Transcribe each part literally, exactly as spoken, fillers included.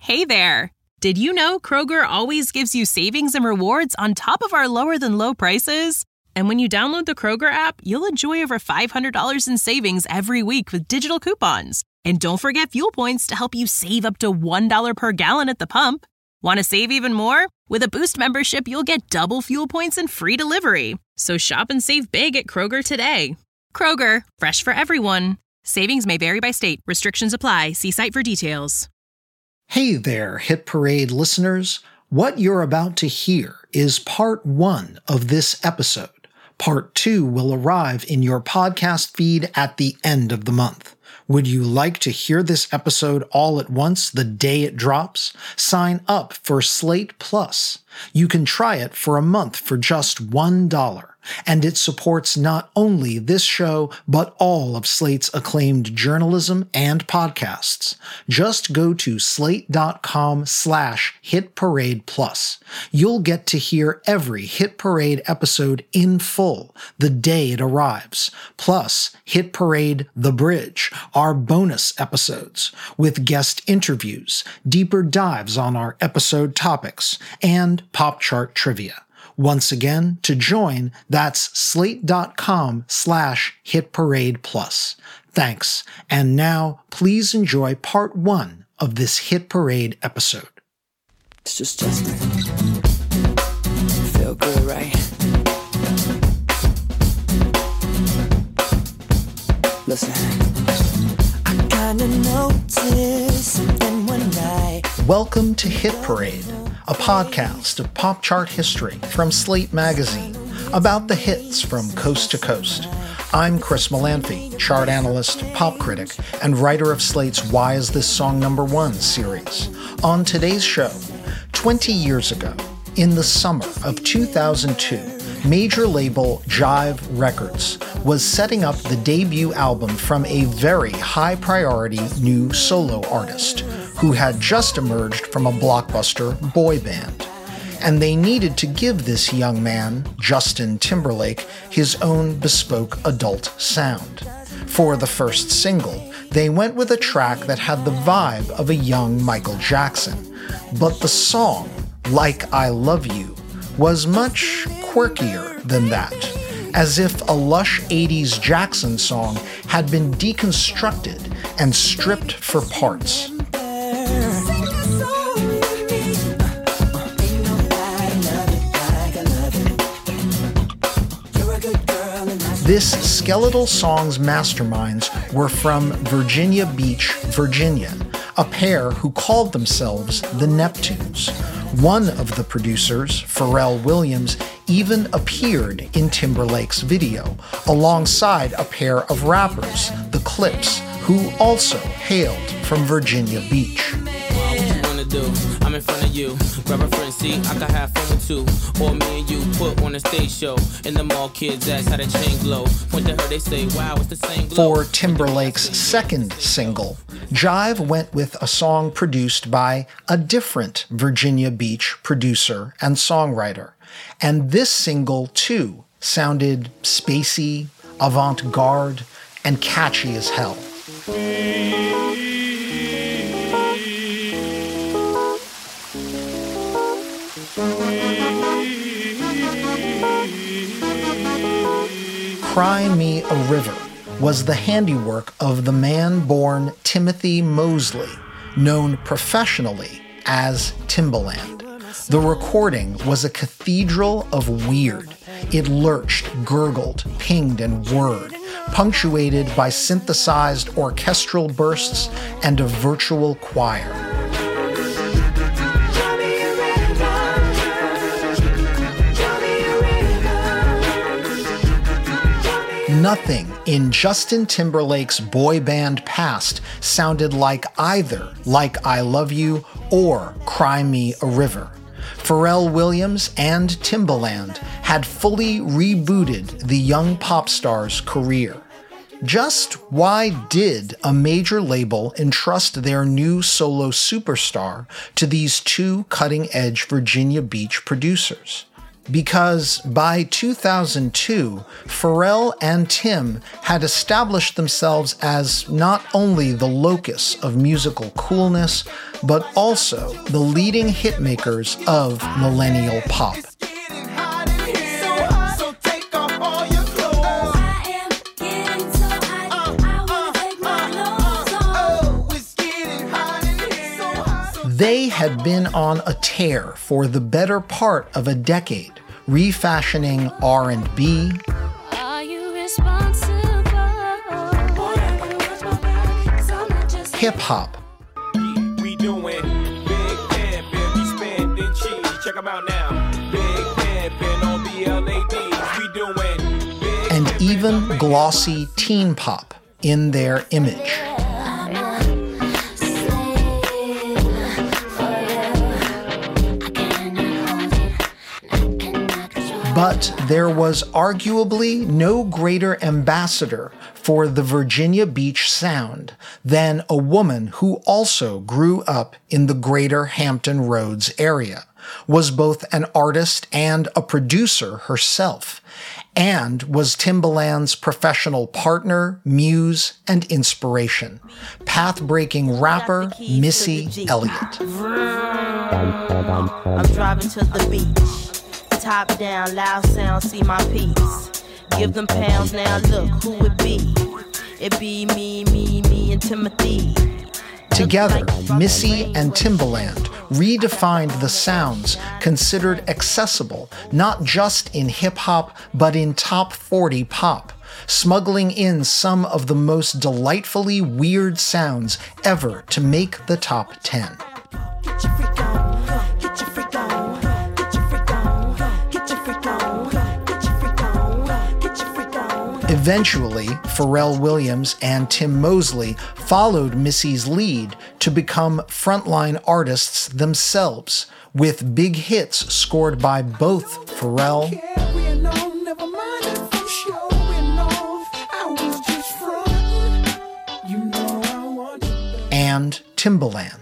Hey there! Did you know Kroger always gives you savings and rewards on top of our lower-than-low prices? And when you download the Kroger app, you'll enjoy over five hundred dollars in savings every week with digital coupons. And don't forget fuel points to help you save up to one dollar per gallon at the pump. Want to save even more? With a Boost membership, you'll get double fuel points and free delivery. So shop and save big at Kroger today. Kroger, fresh for everyone. Savings may vary by state. Restrictions apply. See site for details. Hey there, Hit Parade listeners. What you're about to hear is part one of this episode. Part two will arrive in your podcast feed at the end of the month. Would you like to hear this episode all at once the day it drops? Sign up for Slate Plus. You can try it for a month for just one dollar, and it supports not only this show, but all of Slate's acclaimed journalism and podcasts. Just go to slate.com slash Hit Parade Plus. You'll get to hear every Hit Parade episode in full the day it arrives, plus Hit Parade The Bridge, our bonus episodes, with guest interviews, deeper dives on our episode topics, and pop chart trivia. Once again, to join, that's slate.com slash Hit Parade Plus. Thanks. And now, please enjoy part one of this Hit Parade episode. It's just Justin. Feel good, right? Listen. I kinda noticed something one night. Welcome to Hit Parade, a podcast of pop chart history from Slate Magazine, about the hits from coast to coast. I'm Chris Molanphy, chart analyst, pop critic, and writer of Slate's Why Is This Song Number One series. On today's show, twenty years ago, in the summer of two thousand two, major label Jive Records was setting up the debut album from a very high-priority new solo artist who had just emerged from a blockbuster boy band. And they needed to give this young man, Justin Timberlake, his own bespoke adult sound. For the first single, they went with a track that had the vibe of a young Michael Jackson. But the song, Like I Love You, was much quirkier than that, as if a lush eighties Jackson song had been deconstructed and stripped for parts. This skeletal song's masterminds were from Virginia Beach, Virginia, a pair who called themselves the Neptunes. One of the producers, Pharrell Williams, even appeared in Timberlake's video, alongside a pair of rappers, the Clips, who also hailed from Virginia Beach. I'm in front of you, grab a friend, see, I can have fun with two. Or me and you put on a stage show, and the mall kids ask how the chain glow. Point to her, they say, wow, it's the same glow. For Timberlake's second single, Jive went with a song produced by a different Virginia Beach producer and songwriter. And this single, too, sounded spacey, avant-garde, and catchy as hell. Cry Me a River was the handiwork of the man born Timothy Mosley, known professionally as Timbaland. The recording was a cathedral of weird. It lurched, gurgled, pinged, and whirred, punctuated by synthesized orchestral bursts and a virtual choir. Nothing in Justin Timberlake's boy band past sounded like either Like I Love You or Cry Me a River. Pharrell Williams and Timbaland had fully rebooted the young pop star's career. Just why did a major label entrust their new solo superstar to these two cutting-edge Virginia Beach producers? because by two thousand two, Pharrell and Tim had established themselves as not only the locus of musical coolness, but also the leading hitmakers of millennial pop. They had been on a tear for the better part of a decade, refashioning R and B, hip-hop, we doing big pimpin', we spending cheese. Check 'em out now. Big pimpin' on B L A Ds. We doing big and even glossy teen pop in their image. But there was arguably no greater ambassador for the Virginia Beach sound than a woman who also grew up in the greater Hampton Roads area, was both an artist and a producer herself, and was Timbaland's professional partner, muse, and inspiration, path-breaking rapper Missy Elliott. I'm driving to the beach. Top down, loud sound, see my piece. Give them pounds now, look who it be. It be me, me, me, and Timothy. Together, Missy and Timbaland redefined the sounds considered accessible not just in hip-hop, but in top forty pop, smuggling in some of the most delightfully weird sounds ever to make the top ten. Eventually, Pharrell Williams and Tim Mosley followed Missy's lead to become frontline artists themselves, with big hits scored by both Pharrell and Timbaland.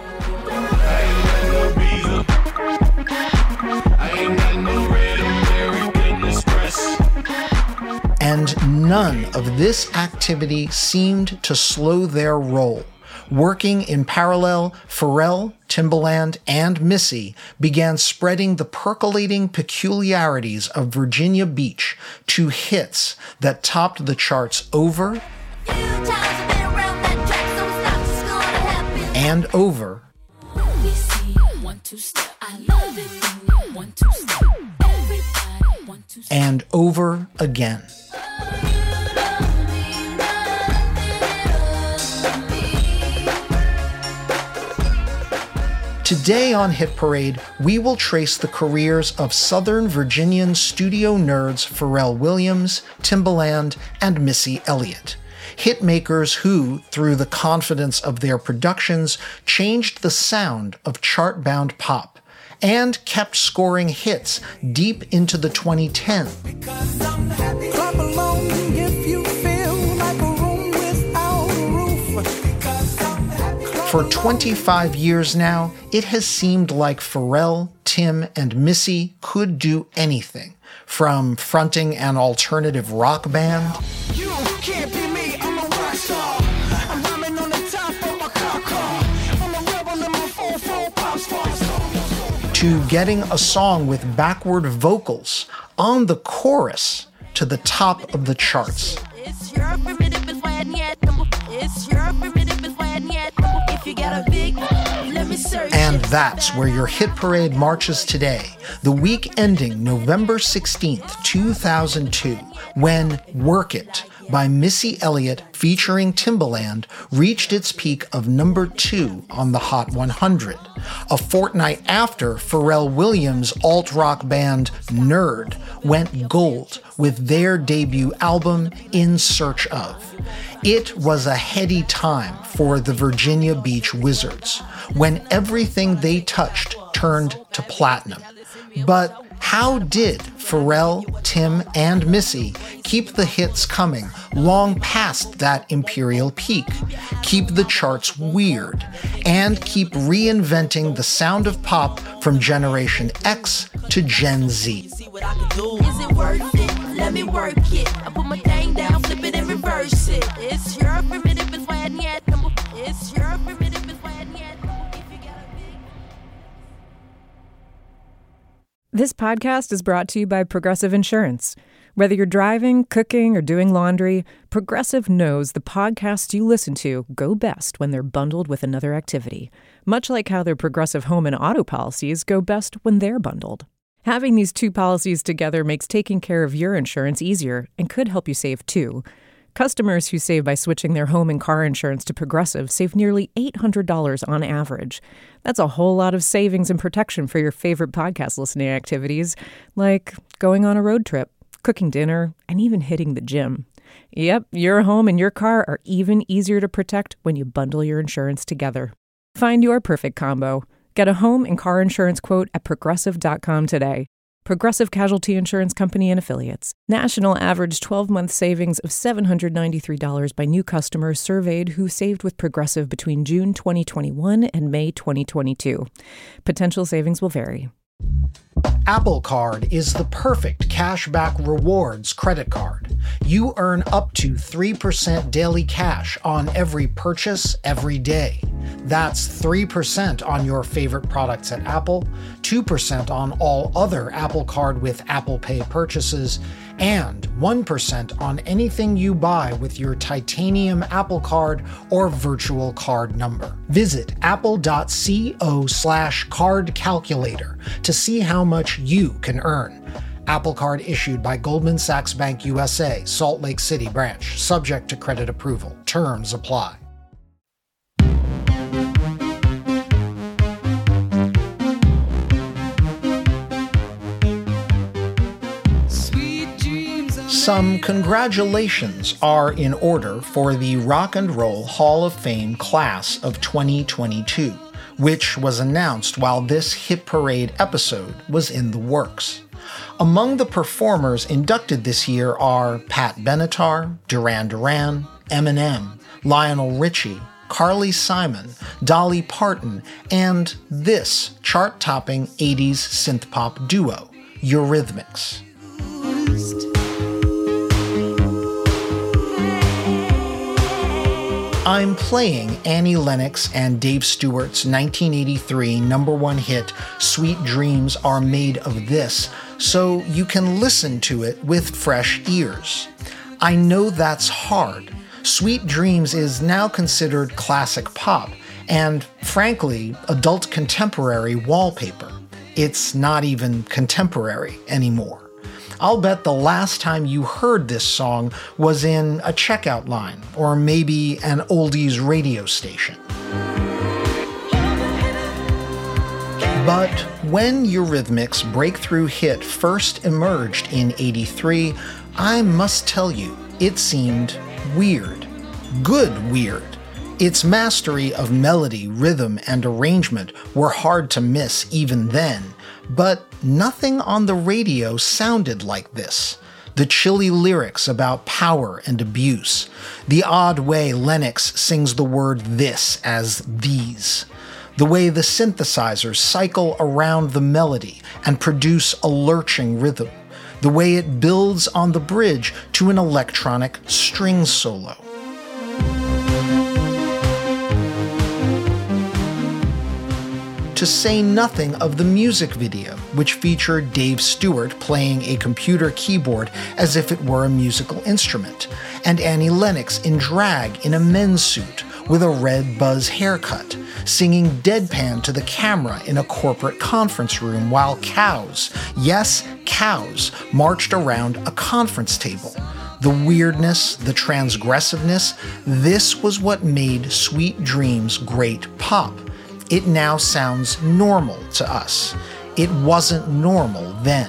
And none of this activity seemed to slow their roll. Working in parallel, Pharrell, Timbaland, and Missy began spreading the percolating peculiarities of Virginia Beach to hits that topped the charts over and over and over again. Today on Hit Parade, we will trace the careers of Southern Virginian studio nerds Pharrell Williams, Timbaland, and Missy Elliott. Hitmakers who, through the confidence of their productions, changed the sound of chart-bound pop and kept scoring hits deep into the twenty tens. For twenty-five years now, it has seemed like Pharrell, Tim, and Missy could do anything, from fronting an alternative rock band you can't be me, I'm a rock star. I'm rhyming on the top of my car car. I'm a rebel in my full full pop stars. To getting a song with backward vocals on the chorus to the top of the charts. It's your it's your if you got a big, let me search. And that's where your Hit Parade marches today, the week ending November sixteenth, two thousand two, when Work It by Missy Elliott featuring Timbaland reached its peak of number two on the Hot one hundred, a fortnight after Pharrell Williams' alt-rock band Nerd went gold with their debut album In Search Of. It was a heady time for the Virginia Beach Wizards, when everything they touched turned to platinum. But How did Pharrell, Tim, and Missy keep the hits coming long past that imperial peak, keep the charts weird, and keep reinventing the sound of pop from Generation X to Gen Z? See what I can do. Is it worth it? Let me work it. I put my thing down, flip it and reverse it. It's your primitive is why yet. It's your primitive is why yet. If you got a big. This podcast is brought to you by Progressive Insurance. Whether you're driving, cooking, or doing laundry, Progressive knows the podcasts you listen to go best when they're bundled with another activity, much like how their Progressive home and auto policies go best when they're bundled. Having these two policies together makes taking care of your insurance easier and could help you save too. Customers who save by switching their home and car insurance to Progressive save nearly eight hundred dollars on average. That's a whole lot of savings and protection for your favorite podcast listening activities, like going on a road trip, cooking dinner, and even hitting the gym. Yep, your home and your car are even easier to protect when you bundle your insurance together. Find your perfect combo. Get a home and car insurance quote at progressive dot com today. Progressive Casualty Insurance Company and Affiliates. National average twelve-month savings of seven hundred ninety-three dollars by new customers surveyed who saved with Progressive between June twenty twenty-one and May twenty twenty-two. Potential savings will vary. Apple Card is the perfect cashback rewards credit card. You earn up to three percent daily cash on every purchase every day. That's three percent on your favorite products at Apple, two percent on all other Apple Card with Apple Pay purchases, and one percent on anything you buy with your titanium Apple Card or virtual card number. Visit apple.co slash card calculator to see how much you can earn. Apple Card issued by Goldman Sachs Bank U S A, Salt Lake City branch, subject to credit approval. Terms apply. Some congratulations are in order for the Rock and Roll Hall of Fame class of twenty twenty-two, which was announced while this Hit Parade episode was in the works. Among the performers inducted this year are Pat Benatar, Duran Duran, Eminem, Lionel Richie, Carly Simon, Dolly Parton, and this chart-topping eighties synth-pop duo, Eurythmics. I'm playing Annie Lennox and Dave Stewart's nineteen eighty-three number one hit, Sweet Dreams Are Made of This, so you can listen to it with fresh ears. I know that's hard. Sweet Dreams is now considered classic pop, and frankly, adult contemporary wallpaper. It's not even contemporary anymore. I'll bet the last time you heard this song was in a checkout line, or maybe an oldies radio station. But when Eurythmics' breakthrough hit first emerged in eighty-three, I must tell you, it seemed weird. Good weird. Its mastery of melody, rhythm, and arrangement were hard to miss even then, but nothing on the radio sounded like this. The chilly lyrics about power and abuse. The odd way Lennox sings the word this as these. The way the synthesizers cycle around the melody and produce a lurching rhythm. The way it builds on the bridge to an electronic string solo. To say nothing of the music video, which featured Dave Stewart playing a computer keyboard as if it were a musical instrument, and Annie Lennox in drag in a men's suit with a red buzz haircut, singing deadpan to the camera in a corporate conference room while cows, yes, cows, marched around a conference table. The weirdness, the transgressiveness, this was what made Sweet Dreams great pop. It now sounds normal to us. It wasn't normal then.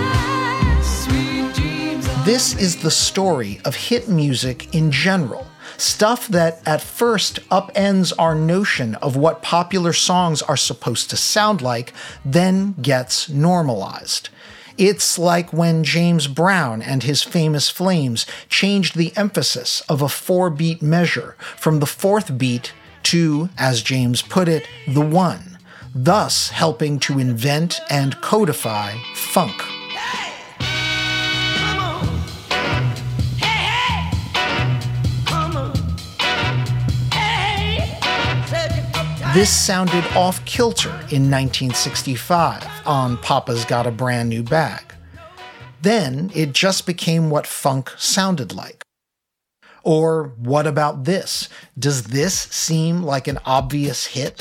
This is the story of hit music in general, Stuff that at first upends our notion of what popular songs are supposed to sound like, then gets normalized. It's like when James Brown and his famous Flames changed the emphasis of a four-beat measure from the fourth beat to, as James put it, the one, thus helping to invent and codify funk. This sounded off-kilter in nineteen sixty-five on Papa's Got a Brand New Bag. Then it just became what funk sounded like. Or what about this? Does this seem like an obvious hit?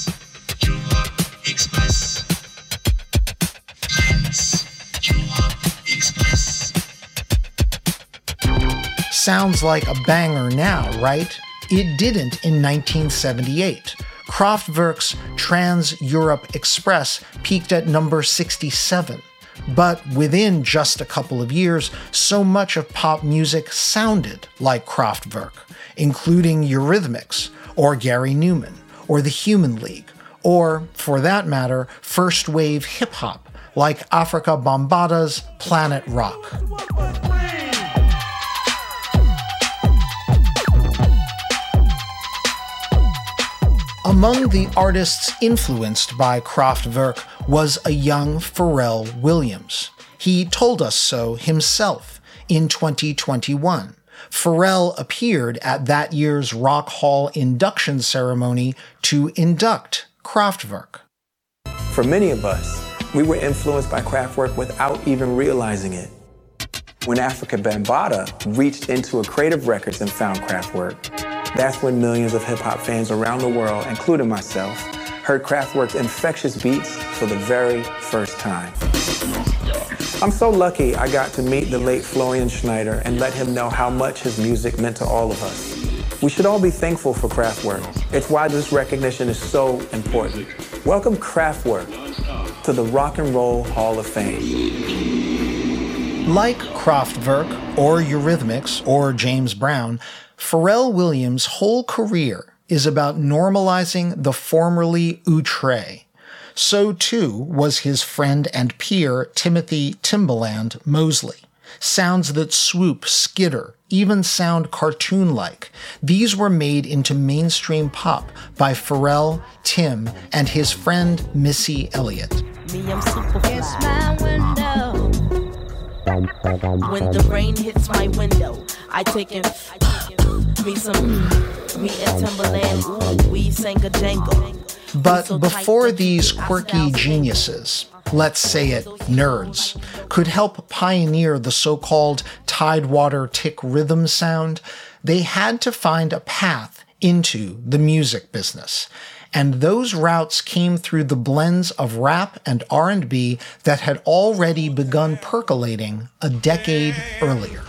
Sounds like a banger now, right? It didn't in nineteen seventy-eight. Kraftwerk's Trans-Europe Express peaked at number sixty-seven. But within just a couple of years, so much of pop music sounded like Kraftwerk, including Eurythmics, or Gary Newman, or the Human League, or, for that matter, first-wave hip-hop, like Afrika Bambaata's Planet Rock. Among the artists influenced by Kraftwerk was a young Pharrell Williams. He told us so himself in twenty twenty-one. Pharrell appeared at that year's Rock Hall induction ceremony to induct Kraftwerk. For many of us, we were influenced by Kraftwerk without even realizing it. When Afrika Bambaataa reached into a Creative Records and found Kraftwerk, that's when millions of hip-hop fans around the world, including myself, heard Kraftwerk's infectious beats for the very first time. I'm so lucky I got to meet the late Florian Schneider and let him know how much his music meant to all of us. We should all be thankful for Kraftwerk. It's why this recognition is so important. Welcome Kraftwerk to the Rock and Roll Hall of Fame. Like Kraftwerk, or Eurythmics, or James Brown, Pharrell Williams' whole career is about normalizing the formerly outre. So too was his friend and peer Timothy Timbaland Mosley. Sounds that swoop, skitter, even sound cartoon-like. These were made into mainstream pop by Pharrell, Tim, and his friend Missy Elliott. Me, I'm super fly. It's my window. When the rain hits my window, I take it. Me some, me and Timbaland, ooh, we sang a jangle. But before these quirky geniuses, let's say it, nerds, could help pioneer the so-called Tidewater tick rhythm sound, they had to find a path into the music business. And those routes came through the blends of rap and R and B that had already begun percolating a decade earlier.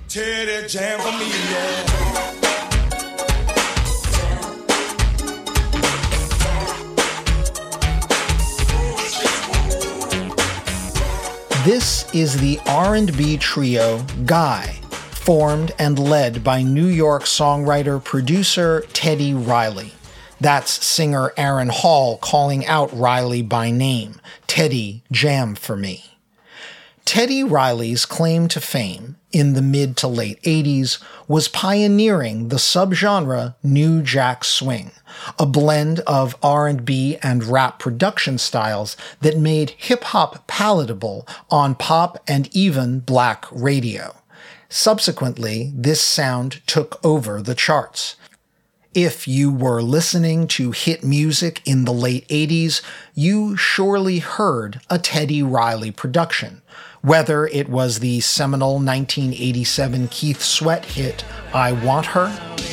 This is the R and B trio Guy, formed and led by New York songwriter-producer Teddy Riley. That's singer Aaron Hall calling out Riley by name. Teddy, jam for me. Teddy Riley's claim to fame in the mid to late eighties was pioneering the subgenre New Jack Swing, a blend of R and B and rap production styles that made hip-hop palatable on pop and even black radio. Subsequently, this sound took over the charts. If you were listening to hit music in the late eighties, you surely heard a Teddy Riley production, whether it was the seminal nineteen eighty-seven Keith Sweat hit, I Want Her,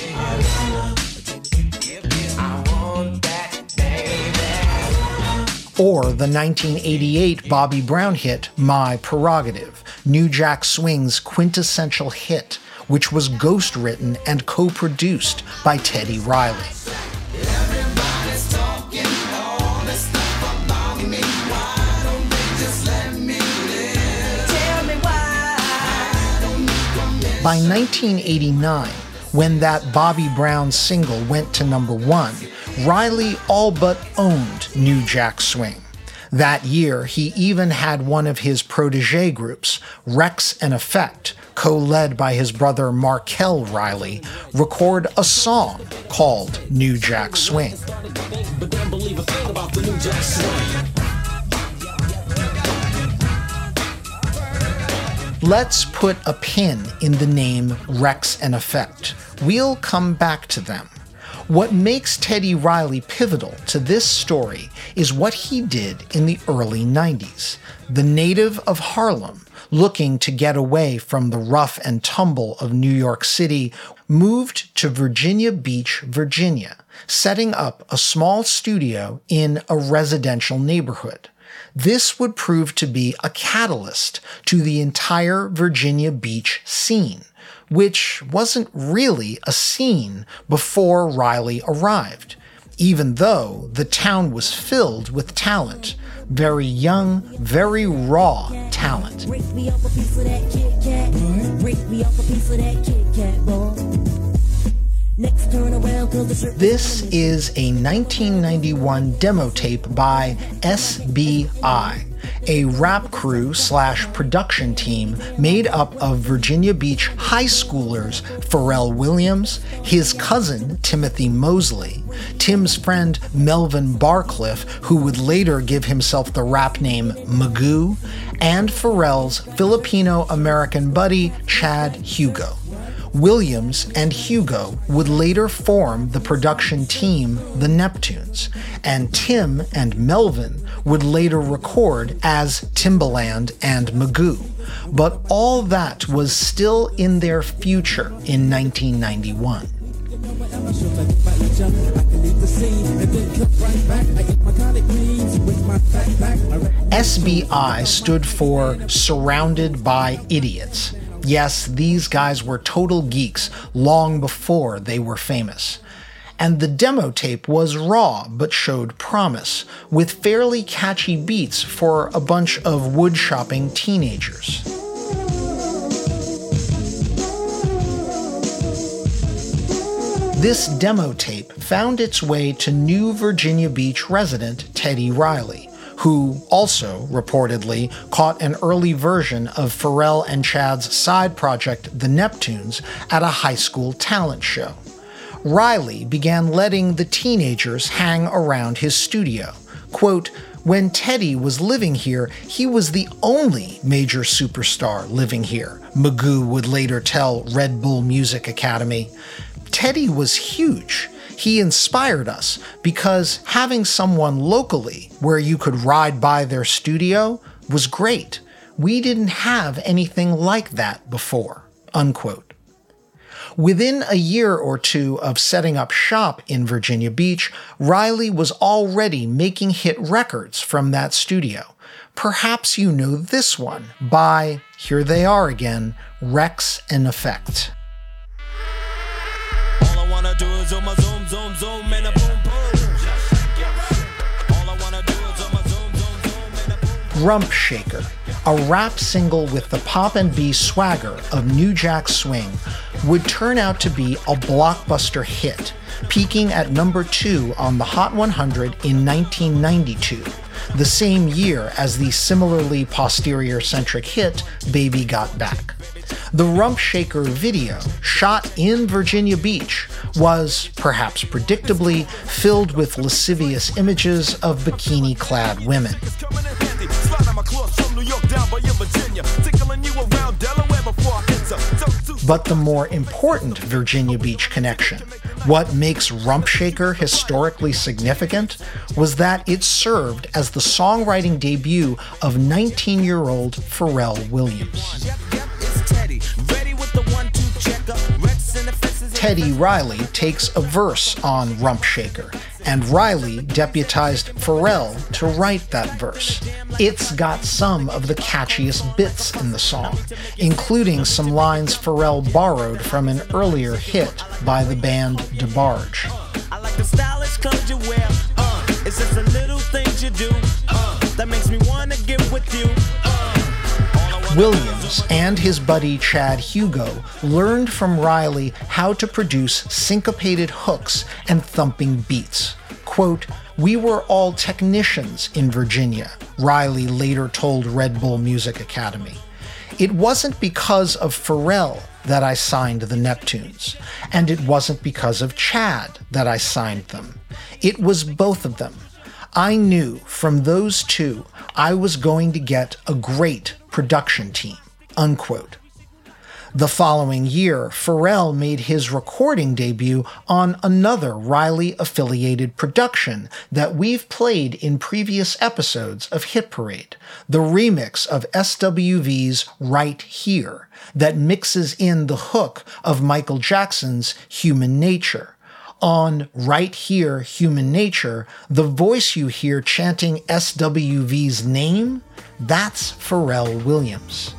or the nineteen eighty-eight Bobby Brown hit, My Prerogative, New Jack Swing's quintessential hit, which was ghost-written and co-produced by Teddy Riley. By nineteen eighty-nine, when that Bobby Brown single went to number one, Riley all but owned New Jack Swing. That year, he even had one of his protege groups, Rex and Effect, co-led by his brother Markel Riley, record a song called New Jack Swing. Let's put a pin in the name Rex and Effect. We'll come back to them. What makes Teddy Riley pivotal to this story is what he did in the early nineties. The native of Harlem, looking to get away from the rough and tumble of New York City, moved to Virginia Beach, Virginia, setting up a small studio in a residential neighborhood. This would prove to be a catalyst to the entire Virginia Beach scene, which wasn't really a scene before Riley arrived, even though the town was filled with talent, very young, very raw talent. This is a nineteen ninety-one demo tape by S B I, a rap crew slash production team made up of Virginia Beach high schoolers Pharrell Williams, his cousin Timothy Mosley, Tim's friend Melvin Barcliff, who would later give himself the rap name Magoo, and Pharrell's Filipino-American buddy Chad Hugo. Williams and Hugo would later form the production team The Neptunes, and Tim and Melvin would later record as Timbaland and Magoo. But all that was still in their future in nineteen ninety-one. S B I stood for Surrounded by Idiots. Yes, these guys were total geeks long before they were famous. And the demo tape was raw but showed promise, with fairly catchy beats for a bunch of wood-shopping teenagers. This demo tape found its way to new Virginia Beach resident Teddy Riley, who also, reportedly, caught an early version of Pharrell and Chad's side project, The Neptunes, at a high school talent show. Riley began letting the teenagers hang around his studio. Quote, "When Teddy was living here, he was the only major superstar living here," Magoo would later tell Red Bull Music Academy. Teddy was huge. He inspired us because having someone locally where you could ride by their studio was great. We didn't have anything like that before, unquote. Within a year or two of setting up shop in Virginia Beach, Riley was already making hit records from that studio. Perhaps you know this one by, here they are again, Rex and Effect. Rump Shaker, a rap single with the pop and B swagger of New Jack Swing, would turn out to be a blockbuster hit, peaking at number two on the Hot one hundred in nineteen ninety-two, the same year as the similarly posterior-centric hit Baby Got Back. The Rump Shaker video, shot in Virginia Beach, was, perhaps predictably, filled with lascivious images of bikini-clad women. But the more important Virginia Beach connection, what makes Rump Shaker historically significant, was that it served as the songwriting debut of nineteen-year-old Pharrell Williams. Teddy Riley takes a verse on Rump Shaker, and Riley deputized Pharrell to write that verse. It's got some of the catchiest bits in the song, including some lines Pharrell borrowed from an earlier hit by the band DeBarge. I like the stylish clothes you wear, uh, it's just the little things you do, uh, that makes me wanna get with you. Uh, Williams and his buddy Chad Hugo learned from Riley how to produce syncopated hooks and thumping beats. Quote, "We were all technicians in Virginia," Riley later told Red Bull Music Academy. "It wasn't because of Pharrell that I signed the Neptunes, and it wasn't because of Chad that I signed them. It was both of them. I knew from those two I was going to get a great production team," unquote. The following year, Pharrell made his recording debut on another Riley-affiliated production that we've played in previous episodes of Hit Parade, the remix of S W V's Right Here that mixes in the hook of Michael Jackson's Human Nature. On Right Here, Human Nature, the voice you hear chanting S W V's name, that's Pharrell Williams.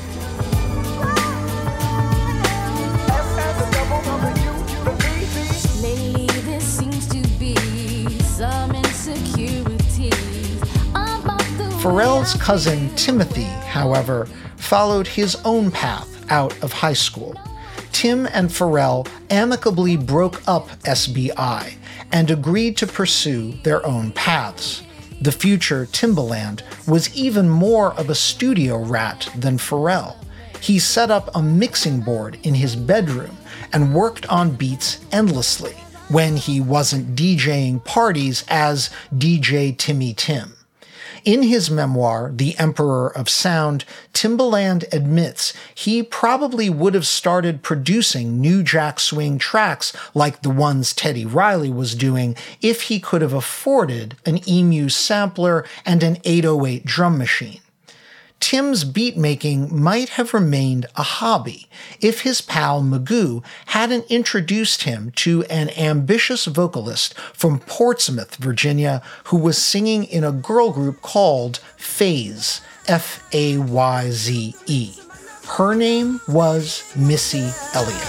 Pharrell's cousin Timothy, however, followed his own path out of high school. Tim and Pharrell amicably broke up S B I and agreed to pursue their own paths. The future Timbaland was even more of a studio rat than Pharrell. He set up a mixing board in his bedroom and worked on beats endlessly when he wasn't DJing parties as D J Timmy Tim. In his memoir, The Emperor of Sound, Timbaland admits he probably would have started producing New Jack Swing tracks like the ones Teddy Riley was doing if he could have afforded an Emu sampler and an eight oh eight drum machine. Tim's beatmaking might have remained a hobby if his pal Magoo hadn't introduced him to an ambitious vocalist from Portsmouth, Virginia, who was singing in a girl group called Faze, F A Y Z E. Her name was Missy Elliott.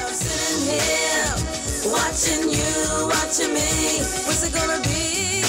Watching you, watching me, what's it gonna be?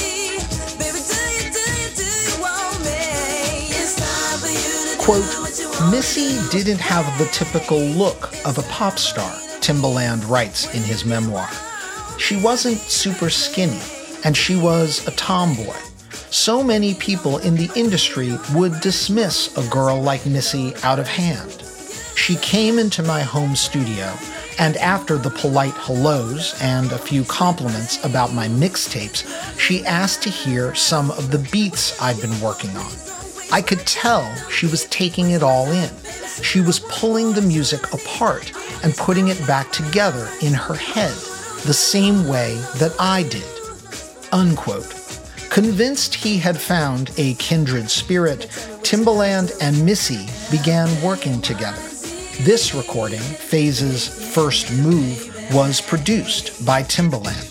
Quote, "Missy didn't have the typical look of a pop star," Timbaland writes in his memoir. "She wasn't super skinny, and she was a tomboy. So many people in the industry would dismiss a girl like Missy out of hand. She came into my home studio, and after the polite hellos and a few compliments about my mixtapes, she asked to hear some of the beats I'd been working on. I could tell she was taking it all in. She was pulling the music apart and putting it back together in her head, the same way that I did," unquote. Convinced he had found a kindred spirit, Timbaland and Missy began working together. This recording, Faze's First Move, was produced by Timbaland.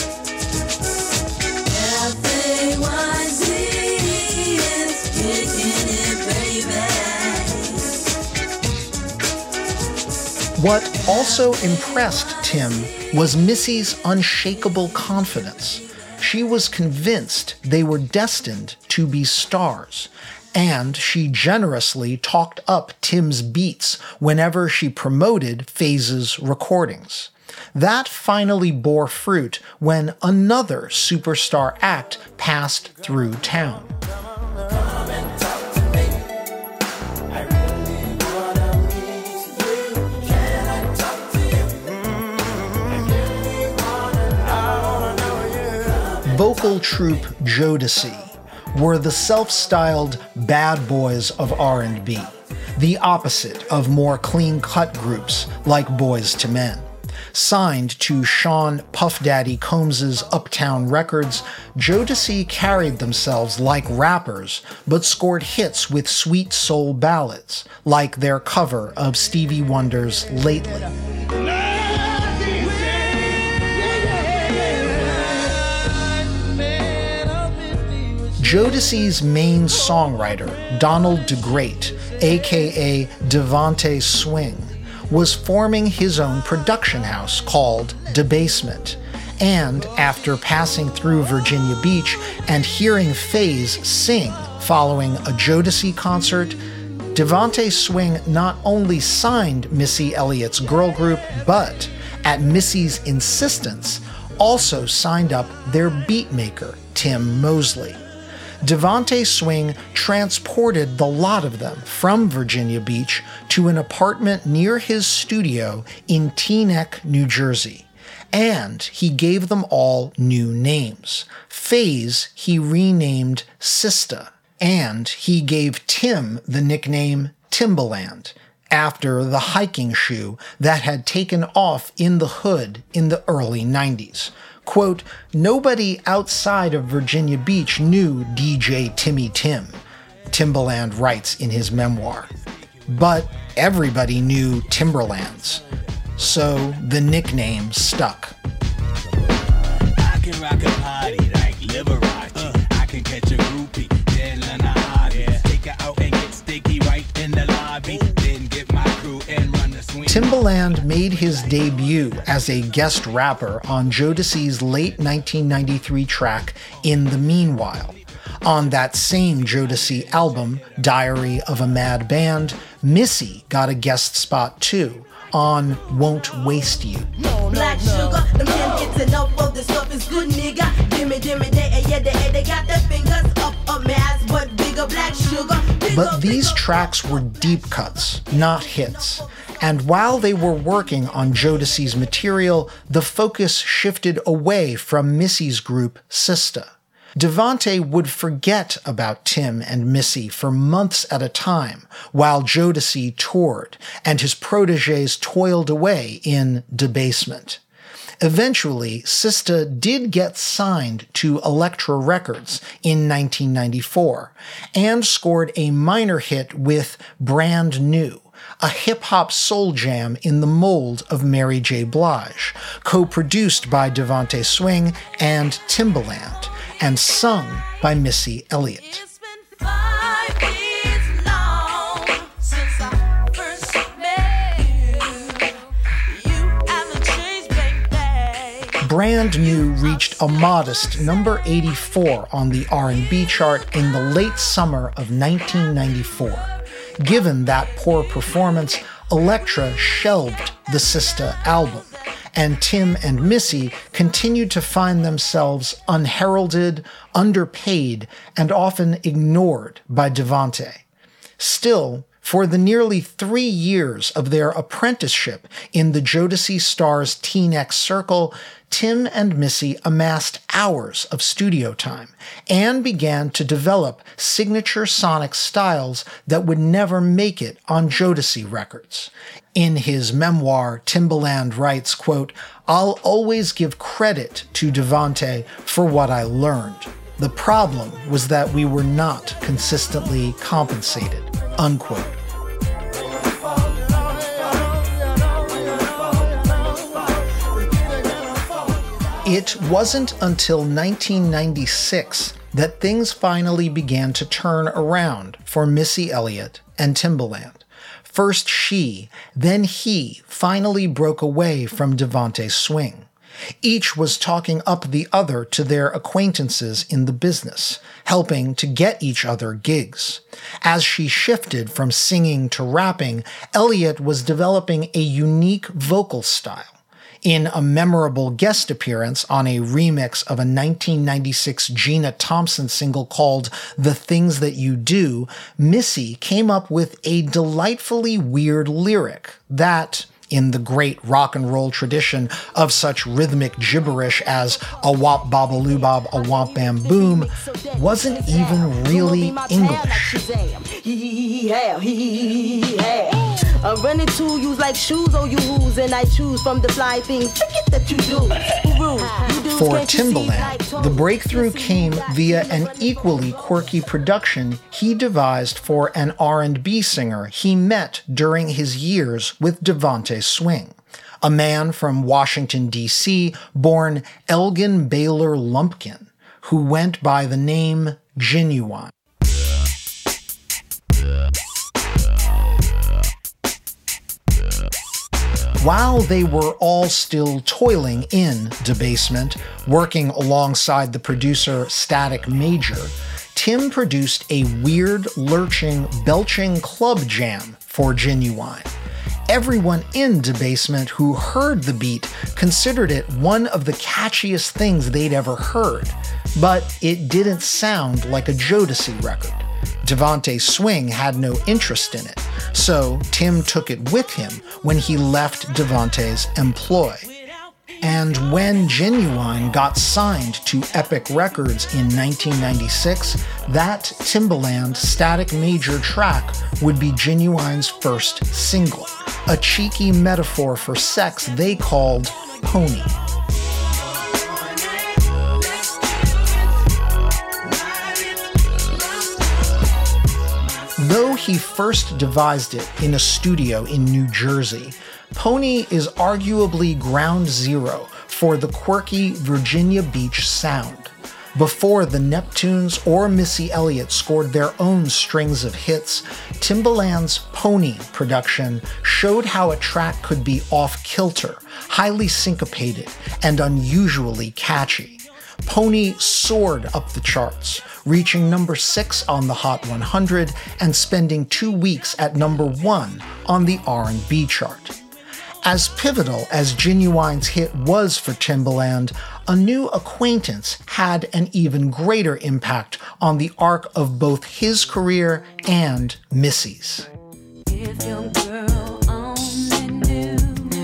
What also impressed Tim was Missy's unshakable confidence. She was convinced they were destined to be stars, and she generously talked up Tim's beats whenever she promoted Faze's recordings. That finally bore fruit when another superstar act passed through town. Vocal troupe Jodeci were the self-styled bad boys of R and B, the opposite of more clean-cut groups like Boyz two Men. Signed to Sean Puff Daddy Combs' Uptown Records, Jodeci carried themselves like rappers, but scored hits with sweet soul ballads, like their cover of Stevie Wonder's Lately. Jodeci's main songwriter, Donald DeGrate, aka Devontae Swing, was forming his own production house called Debasement. And after passing through Virginia Beach and hearing Faze sing following a Jodeci concert, Devontae Swing not only signed Missy Elliott's girl group, but, at Missy's insistence, also signed up their beatmaker, Tim Mosley. Devontae Swing transported the lot of them from Virginia Beach to an apartment near his studio in Teaneck, New Jersey. And he gave them all new names. FaZe he renamed Sista, and he gave Tim the nickname Timbaland, after the hiking shoe that had taken off in the hood in the early nineties. Quote, nobody outside of Virginia Beach knew D J Timmy Tim, Timbaland writes in his memoir. But everybody knew Timberlands, so the nickname stuck. I can rock a party like Liberace. Uh, I can catch a groupie, then learn a hobby. Take her out and get sticky right in the lobby. Then get my crew and run the swing. Timbaland made his debut as a guest rapper on Jodeci's late nineteen ninety-three track In the Meanwhile. On that same Jodeci album, Diary of a Mad Band, Missy got a guest spot too, on Won't Waste You. Black sugar, the man gets enough of the stuff is good, nigga. Dimmy, dimmy, they, yeah, they, they got their fingers up a mass, but bigger black sugar. But these tracks were deep cuts, not hits. And while they were working on Jodeci's material, the focus shifted away from Missy's group, Sista. Devontae would forget about Tim and Missy for months at a time while Jodeci toured and his protégés toiled away in debasement. Eventually, Sista did get signed to Elektra Records in nineteen ninety-four and scored a minor hit with Brand New, a hip-hop soul jam in the mold of Mary J. Blige, co-produced by Devontae Swing and Timbaland, and sung by Missy Elliott. It's been five years long since I first met you. You haven't changed, baby. Brand New reached a modest number eighty-four on the R and B chart in the late summer of nineteen ninety-four. Given that poor performance, Elektra shelved the Sista album, and Tim and Missy continued to find themselves unheralded, underpaid, and often ignored by Devontae. Still, for the nearly three years of their apprenticeship in the Jodeci Stars Teaneck circle, Tim and Missy amassed hours of studio time and began to develop signature sonic styles that would never make it on Jodeci records. In his memoir, Timbaland writes, quote, I'll always give credit to Devontae for what I learned. The problem was that we were not consistently compensated, unquote. It wasn't until nineteen ninety-six that things finally began to turn around for Missy Elliott and Timbaland. First she, then he finally broke away from Devontae Swing. Each was talking up the other to their acquaintances in the business, helping to get each other gigs. As she shifted from singing to rapping, Elliott was developing a unique vocal style. In a memorable guest appearance on a remix of a nineteen ninety-six Gina Thompson single called The Things That You Do, Missy came up with a delightfully weird lyric that, in the great rock and roll tradition of such rhythmic gibberish as a wop babaloo bob, a womp bam boom, wasn't even really English. I'm running to you like shoes, oh you who's, and I choose from the fly things. Forget that you do. For Timbaland, the breakthrough came via an equally quirky production he devised for an R and B singer he met during his years with Devontae Swing, a man from Washington, D C, born Elgin Baylor Lumpkin, who went by the name Ginuwine. While they were all still toiling in debasement, working alongside the producer Static Major, Tim produced a weird, lurching, belching club jam for Ginuwine. Everyone in Debasement who heard the beat considered it one of the catchiest things they'd ever heard, but it didn't sound like a Jodeci record. Devante Swing had no interest in it, so Tim took it with him when he left Devante's employ. And when Ginuwine got signed to Epic Records in nineteen ninety-six, that Timbaland Static Major track would be Ginuwine's first single, a cheeky metaphor for sex they called Pony. Though he first devised it in a studio in New Jersey, Pony is arguably ground zero for the quirky Virginia Beach sound. Before the Neptunes or Missy Elliott scored their own strings of hits, Timbaland's Pony production showed how a track could be off-kilter, highly syncopated, and unusually catchy. Pony soared up the charts, reaching number six on the Hot one hundred and spending two weeks at number one on the R and B chart. As pivotal as Ginuwine's hit was for Timbaland, A New Acquaintance had an even greater impact on the arc of both his career and Missy's. If your girl only knew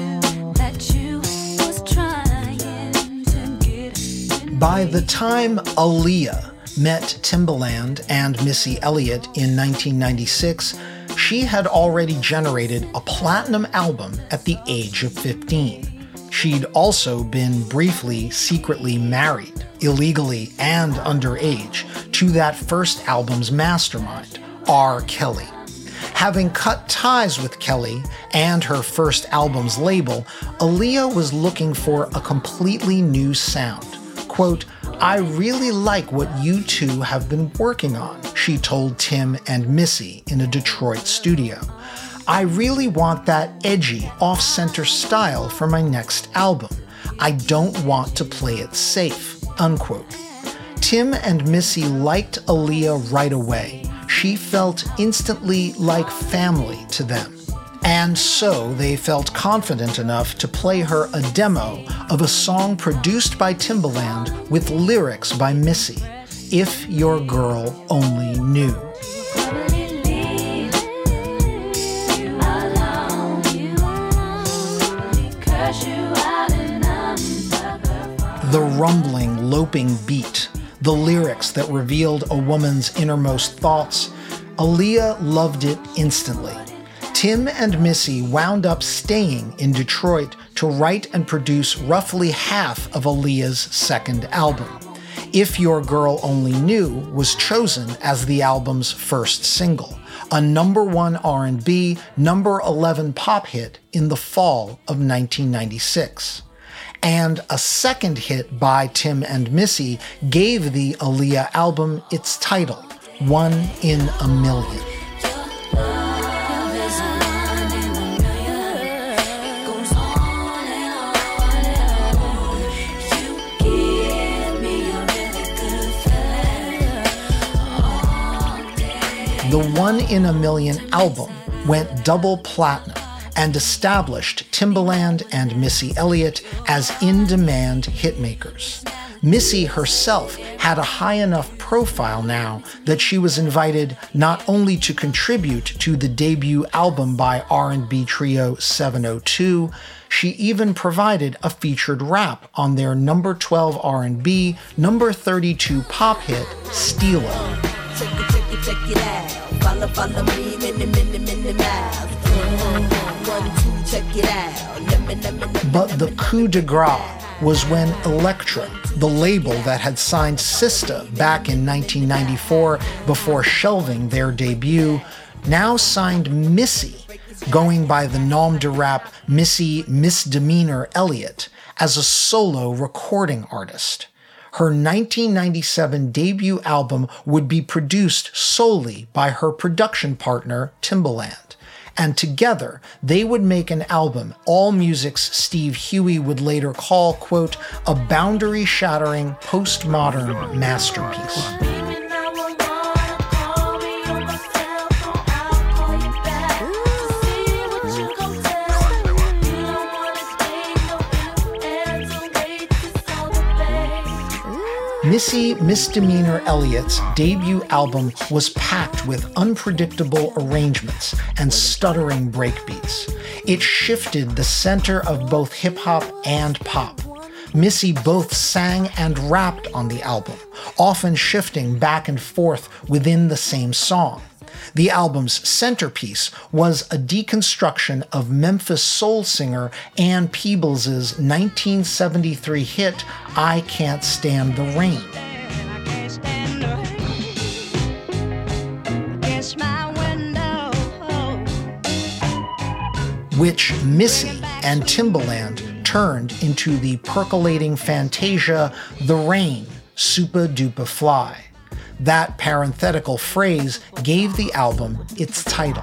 that you was trying to get. By the time Aaliyah met Timbaland and Missy Elliott in nineteen ninety-six, she had already generated a platinum album at the age of fifteen. She'd also been briefly secretly married, illegally and underage, to that first album's mastermind, R. Kelly. Having cut ties with Kelly and her first album's label, Aaliyah was looking for a completely new sound. Quote, "I really like what you two have been working on," she told Tim and Missy in a Detroit studio. "I really want that edgy, off-center style for my next album. I don't want to play it safe," unquote. Tim and Missy liked Aaliyah right away. She felt instantly like family to them. And so they felt confident enough to play her a demo of a song produced by Timbaland with lyrics by Missy, If Your Girl Only Knew. The rumbling, loping beat, the lyrics that revealed a woman's innermost thoughts, Aaliyah loved it instantly. Tim and Missy wound up staying in Detroit to write and produce roughly half of Aaliyah's second album. If Your Girl Only Knew was chosen as the album's first single, a number one R and B, number eleven pop hit in the fall of nineteen ninety-six. And a second hit by Tim and Missy gave the Aaliyah album its title, One in a Million. The One in a Million album went double platinum and established Timbaland and Missy Elliott as in-demand hitmakers. Missy herself had a high enough profile now that she was invited not only to contribute to the debut album by R and B trio seven oh two, she even provided a featured rap on their number twelve R and B, number thirty-two pop hit, Steelo. Check it, check it, check it out. Follow, follow me, minute, minute, minute, miles. One, two, check it out. But the coup de grace was when Elektra, the label that had signed Sista back in nineteen ninety-four before shelving their debut, now signed Missy, going by the nom de rap Missy Misdemeanor Elliott, as a solo recording artist. Her nineteen ninety-seven debut album would be produced solely by her production partner, Timbaland. And together, they would make an album AllMusic's Steve Huey would later call, quote, a boundary-shattering postmodern masterpiece. Missy Misdemeanor Elliott's debut album was packed with unpredictable arrangements and stuttering breakbeats. It shifted the center of both hip-hop and pop. Missy both sang and rapped on the album, often shifting back and forth within the same song. The album's centerpiece was a deconstruction of Memphis soul singer Ann Peebles' nineteen seventy-three hit, I Can't Stand the Rain. Which Missy and Timbaland turned into the percolating fantasia, The Rain, Supa Dupa Fly. That parenthetical phrase gave the album its title.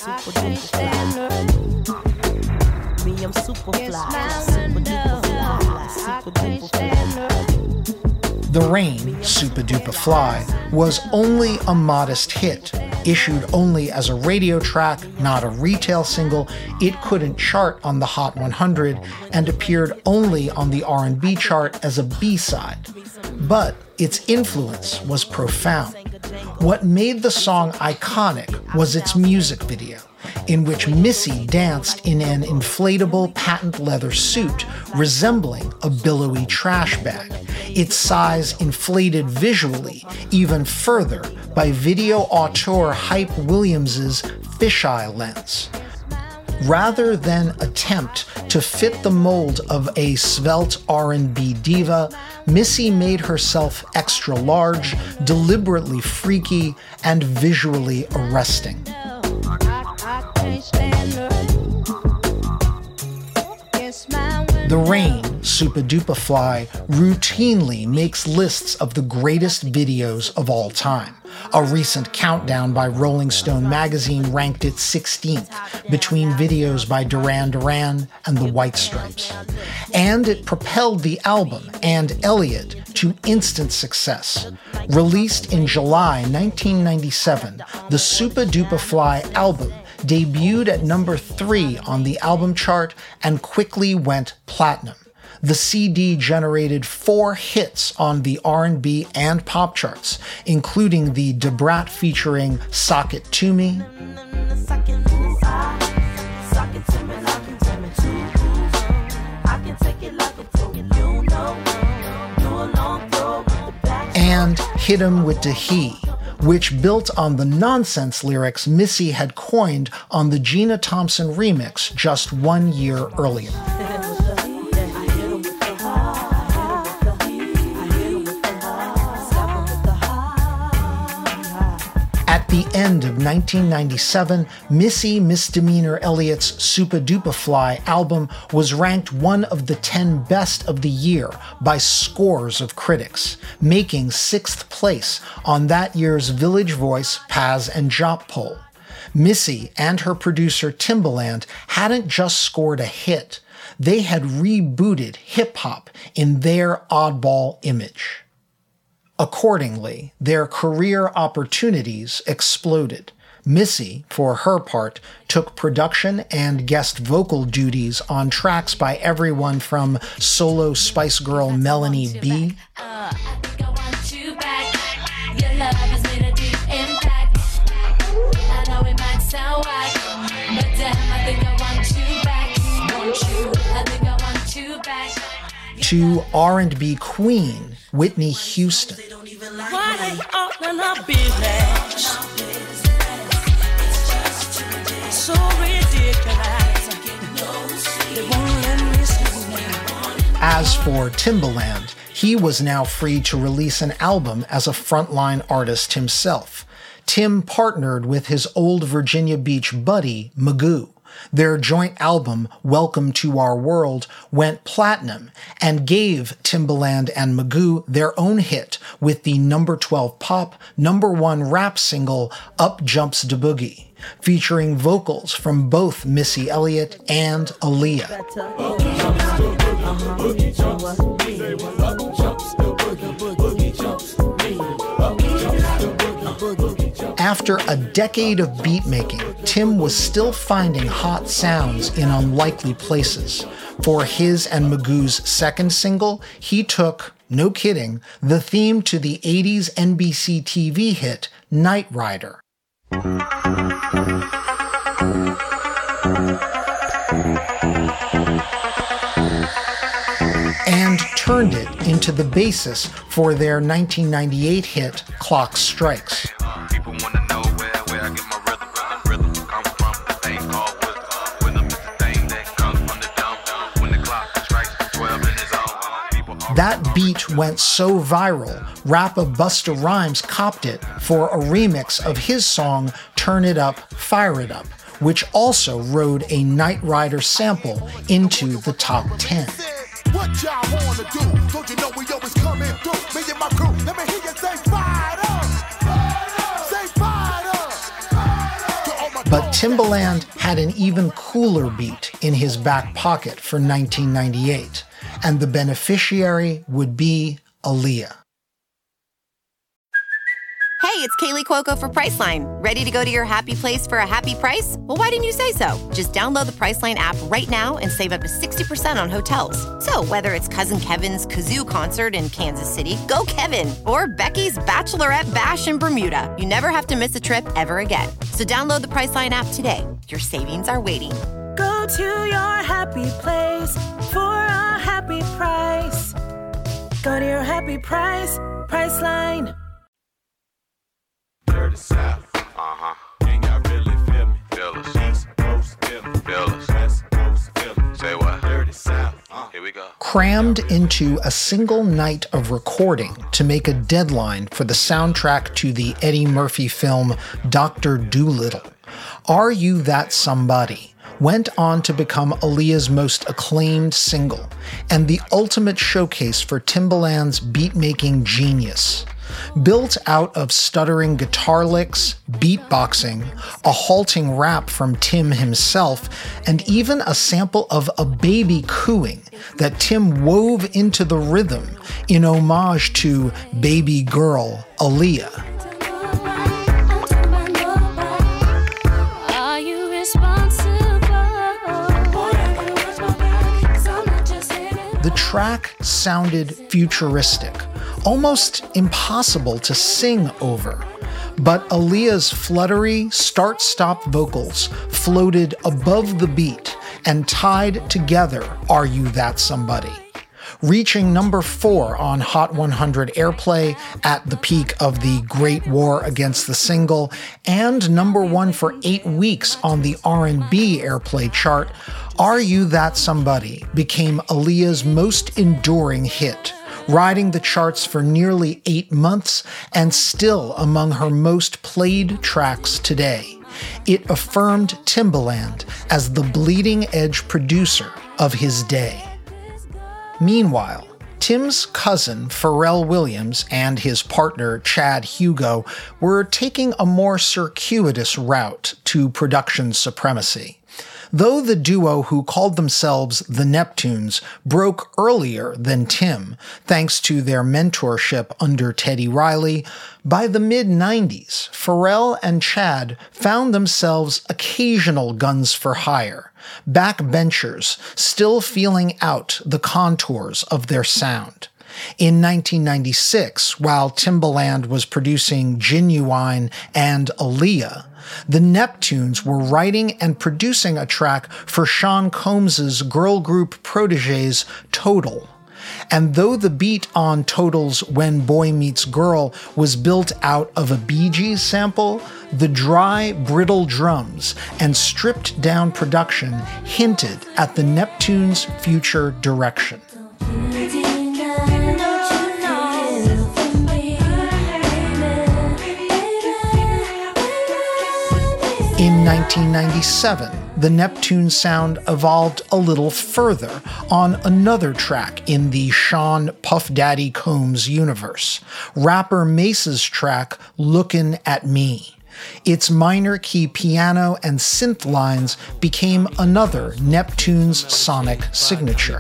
The Rain, Supa Dupa Fly, was only a modest hit. Issued only as a radio track, not a retail single, it couldn't chart on the Hot one hundred and appeared only on the R and B chart as a B-side. But its influence was profound. What made the song iconic was its music video, in which Missy danced in an inflatable patent leather suit resembling a billowy trash bag, its size inflated visually even further by video auteur Hype Williams's fisheye lens. Rather than attempt to fit the mold of a svelte R and B diva, Missy made herself extra large, deliberately freaky, and visually arresting. The Rain, Supa Dupa Fly, routinely makes lists of the greatest videos of all time. A recent countdown by Rolling Stone magazine ranked it sixteenth, between videos by Duran Duran and the White Stripes. And it propelled the album and Elliott to instant success. Released in July nineteen ninety-seven, the Supa Dupa Fly album debuted at number three on the album chart and quickly went platinum. The C D generated four hits on the R and B and pop charts, including the Da Brat featuring Sock It To Me, and Hit 'Em With Da He, which built on the nonsense lyrics Missy had coined on the Gina Thompson remix just one year earlier. At the end of nineteen ninety-seven, Missy Misdemeanor Elliott's Supa Dupa Fly album was ranked one of the ten best of the year by scores of critics, making sixth place on that year's Village Voice, Paz and Jop poll. Missy and her producer Timbaland hadn't just scored a hit, they had rebooted hip-hop in their oddball image. Accordingly, their career opportunities exploded. Missy, for her part, took production and guest vocal duties on tracks by everyone from solo Spice Girl Melanie B, to R and B queen Whitney Houston. As for Timbaland, he was now free to release an album as a frontline artist himself. Tim partnered with his old Virginia Beach buddy, Magoo. Their joint album, Welcome to Our World, went platinum and gave Timbaland and Magoo their own hit with the number twelve pop, number one rap single, Up Jumps Da Boogie, featuring vocals from both Missy Elliott and Aaliyah. After a decade of beatmaking, Tim was still finding hot sounds in unlikely places. For his and Magoo's second single, he took no kidding, the theme to the eighties N B C T V hit Knight Rider. And turned it into the basis for their nineteen ninety-eight hit Clock Strikes. People wanna know where, where I get my rhythm, rhythm, rhythm come from. The thing called wisdom. Rhythm is the thing that comes from the dumb. When the clock strikes twelve in his own. That beat went so viral, rapper Busta Rhymes copped it for a remix of his song Turn It Up, Fire It Up, which also rode a Knight Rider sample into the top ten. What y'all wanna do? Don't you know we always come in through? Me and my crew, let me hear you say fired up. Say fired up. But Timbaland had an even cooler beat in his back pocket for nineteen ninety-eight, and the beneficiary would be Aaliyah. Hey, it's Kaylee Cuoco for Priceline. Ready to go to your happy place for a happy price? Well, why didn't you say so? Just download the Priceline app right now and save up to sixty percent on hotels. So whether it's Cousin Kevin's Kazoo Concert in Kansas City, go Kevin, or Becky's Bachelorette Bash in Bermuda, you never have to miss a trip ever again. So download the Priceline app today. Your savings are waiting. Go to your happy place for a happy price. Go to your happy price, Priceline. Dirty South, uh-huh. Can y'all really feel me? Feel us. East Coast, feel me. Feel us. West Coast, feel me. Say what? Dirty South, uh, here we go. Crammed into a single night of recording to make a deadline for the soundtrack to the Eddie Murphy film Doctor Dolittle, Are You That Somebody went on to become Aaliyah's most acclaimed single and the ultimate showcase for Timbaland's beat-making genius. Built out of stuttering guitar licks, beatboxing, a halting rap from Tim himself, and even a sample of a baby cooing that Tim wove into the rhythm in homage to baby girl Aaliyah. The track sounded futuristic, almost impossible to sing over. But Aaliyah's fluttery, start-stop vocals floated above the beat and tied together Are You That Somebody, reaching number four on Hot one hundred airplay at the peak of the Great War Against the Single, and number one for eight weeks on the R and B airplay chart. Are You That Somebody became Aaliyah's most enduring hit, riding the charts for nearly eight months and still among her most played tracks today. It affirmed Timbaland as the bleeding-edge producer of his day. Meanwhile, Tim's cousin Pharrell Williams and his partner Chad Hugo were taking a more circuitous route to production supremacy. Though the duo, who called themselves the Neptunes, broke earlier than Tim, thanks to their mentorship under Teddy Riley, by the mid nineties, Pharrell and Chad found themselves occasional guns for hire, backbenchers still feeling out the contours of their sound. In nineteen ninety-six, while Timbaland was producing Genuine and Aaliyah, the Neptunes were writing and producing a track for Sean Combs's girl group proteges Total. And though the beat on Total's When Boy Meets Girl was built out of a Bee Gees sample, the dry, brittle drums and stripped down production hinted at the Neptunes' future direction. In nineteen ninety-seven, the Neptune sound evolved a little further on another track in the Sean Puff Daddy Combs universe, rapper Mace's track Lookin' at Me. Its minor key piano and synth lines became another Neptune's sonic signature.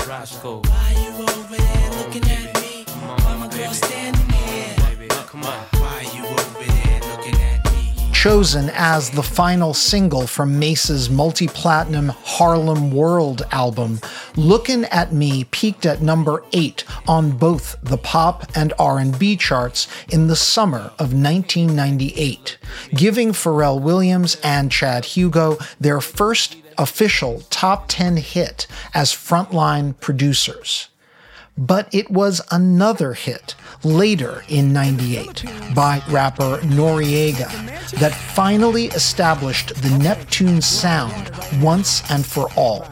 Chosen as the final single from Mace's multi-platinum Harlem World album, Lookin' at Me peaked at number eight on both the pop and R and B charts in the summer of nineteen ninety-eight, giving Pharrell Williams and Chad Hugo their first official top ten hit as frontline producers. But it was another hit later in ninety-eight by rapper Noreaga that finally established the Neptunes sound once and for all.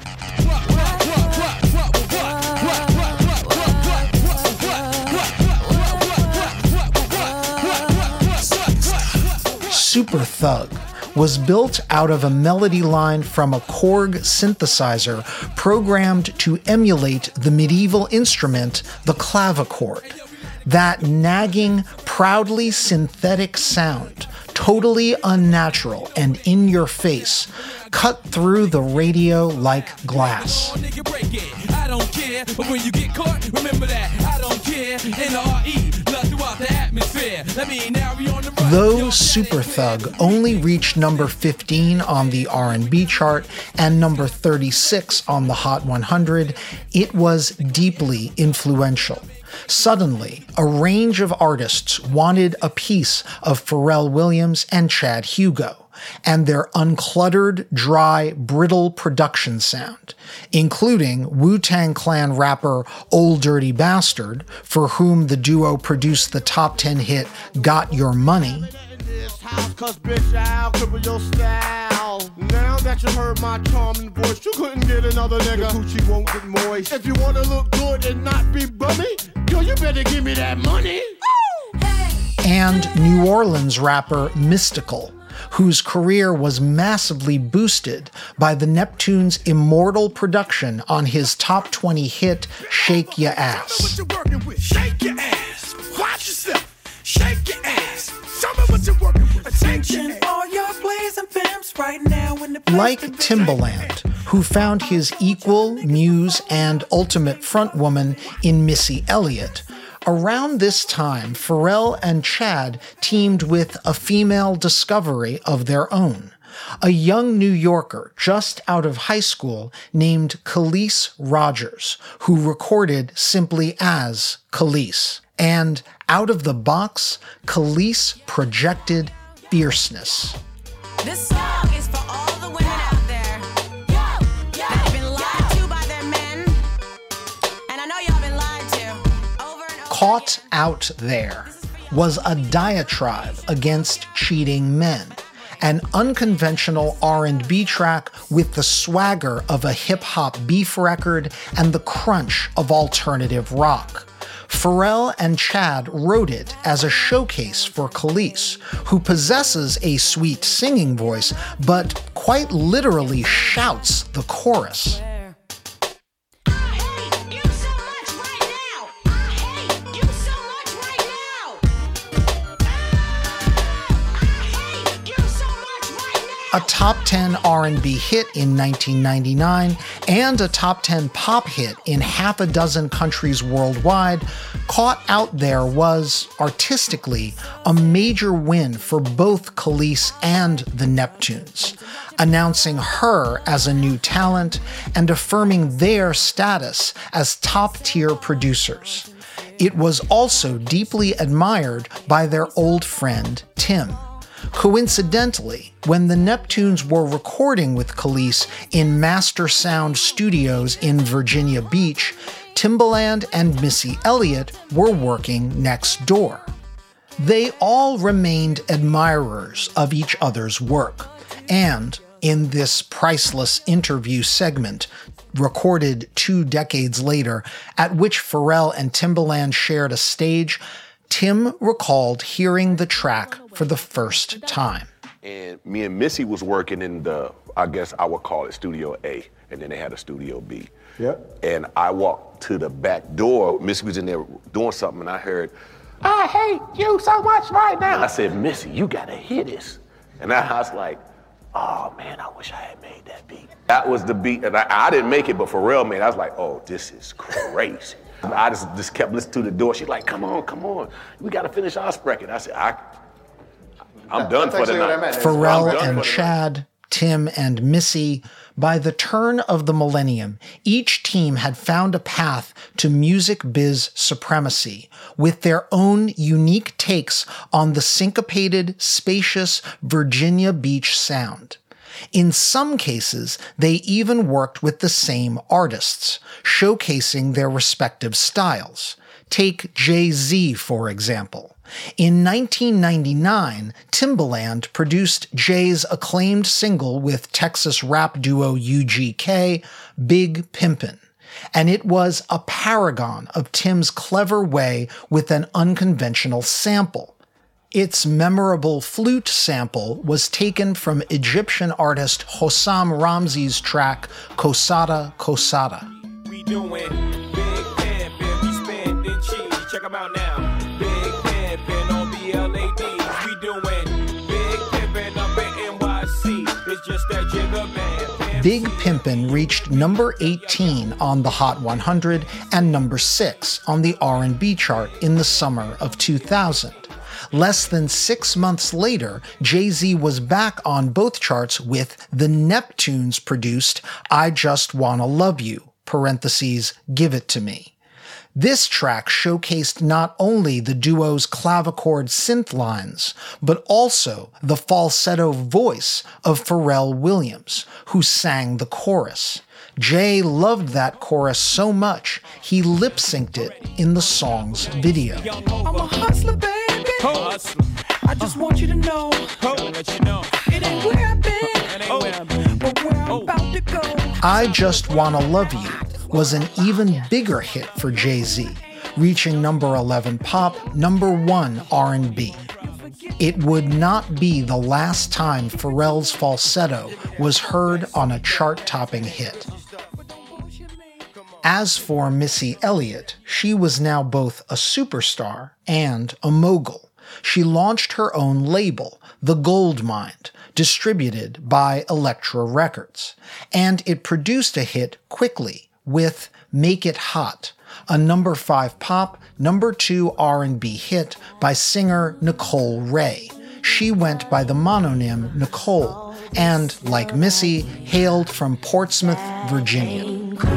Super Thug was built out of a melody line from a Korg synthesizer programmed to emulate the medieval instrument, the clavichord. That nagging, proudly synthetic sound, totally unnatural and in your face, cut through the radio like glass. I don't care, but when you get caught, remember that I don't care. N R E, love throughout the atmosphere. Let me now be on the run. Though Super Thug only reached number fifteen on the R and B chart and number thirty-six on the Hot one hundred, it was deeply influential. Suddenly, a range of artists wanted a piece of Pharrell Williams and Chad Hugo and their uncluttered, dry, brittle production sound, including Wu-Tang Clan rapper Ol' Dirty Bastard, for whom the duo produced the top ten hit Got Your Money. Cause bitch, I'll cripple your style. Now that you heard my charming voice, you couldn't get another nigga. The coochie won't get moist. If you wanna look good and not be bummy, yo, you better give me that money. And New Orleans rapper Mystical, whose career was massively boosted by the Neptunes' immortal production on his top twenty hit, Shake Ya Ass. Shake your ass. Watch yourself. Shake your ass. Show me what you're working with. Attention, all your blazing pimps right now in the Like Timbaland, who found his equal, muse, and ultimate frontwoman in Missy Elliott, around this time, Pharrell and Chad teamed with a female discovery of their own, a young New Yorker just out of high school named Kelis Rogers, who recorded simply as Kelis. And out of the box, Kelis projected fierceness. This song is for all the women out there that have been lied to by their men. And I know y'all been lied to over and over. Caught Out There was a diatribe against cheating men, an unconventional R and B track with the swagger of a hip-hop beef record and the crunch of alternative rock. Pharrell and Chad wrote it as a showcase for Kelis, who possesses a sweet singing voice, but quite literally shouts the chorus. A top ten R and B hit in nineteen ninety-nine and a top ten pop hit in half a dozen countries worldwide, Caught Out There was, artistically, a major win for both Kelis and the Neptunes, announcing her as a new talent and affirming their status as top-tier producers. It was also deeply admired by their old friend Tim. Coincidentally, when the Neptunes were recording with Kelis in Master Sound Studios in Virginia Beach, Timbaland and Missy Elliott were working next door. They all remained admirers of each other's work, and in this priceless interview segment, recorded two decades later, at which Pharrell and Timbaland shared a stage, Tim recalled hearing the track for the first time. And me and Missy was working in the, I guess I would call it Studio A, and then they had a Studio B. Yep. And I walked to the back door, Missy was in there doing something, and I heard, I hate you so much right now. And I said, Missy, you gotta hear this. And I was like, oh man, I wish I had made that beat. That was the beat, and I, I didn't make it, but Pharrell made it. I was like, oh, this is crazy. I just, just kept listening to the door. She's like, come on, come on. We got to finish our record. I said, I, I'm done for the night. Pharrell and Chad, Tim and Missy. By the turn of the millennium, each team had found a path to music biz supremacy with their own unique takes on the syncopated, spacious Virginia Beach sound. In some cases, they even worked with the same artists, showcasing their respective styles. Take Jay-Z, for example. In nineteen ninety-nine, Timbaland produced Jay's acclaimed single with Texas rap duo U G K, Big Pimpin', and it was a paragon of Tim's clever way with an unconventional sample. Its memorable flute sample was taken from Egyptian artist Hossam Ramzi's track Kosada Kosada. We doing big pimpin', we spending cheese. Check them out now. Big pimpin' on B L A Ds. We doing big pimpin' up in N Y C. It's just that jigger man. Big Pimpin' reached number eighteen on the Hot one hundred and number six on the R and B chart in the summer of two thousand. Less than six months later, Jay-Z was back on both charts with the Neptunes produced I Just Wanna Love You, parentheses, Give It To Me. This track showcased not only the duo's clavichord synth lines, but also the falsetto voice of Pharrell Williams, who sang the chorus. Jay loved that chorus so much, he lip-synced it in the song's video. I'm a hustler, baby. I just want you to know. It ain't where I've been, but where I'm about to go. I Just Wanna Love You was an even bigger hit for Jay-Z, reaching number eleven pop, number one R and B. It would not be the last time Pharrell's falsetto was heard on a chart-topping hit. As for Missy Elliott, she was now both a superstar and a mogul. She launched her own label, The Goldmind, distributed by Elektra Records, and it produced a hit quickly with Make It Hot, a number five pop, number two R and B hit by singer Nicole Ray. She went by the mononym Nicole and, like Missy, hailed from Portsmouth, Virginia.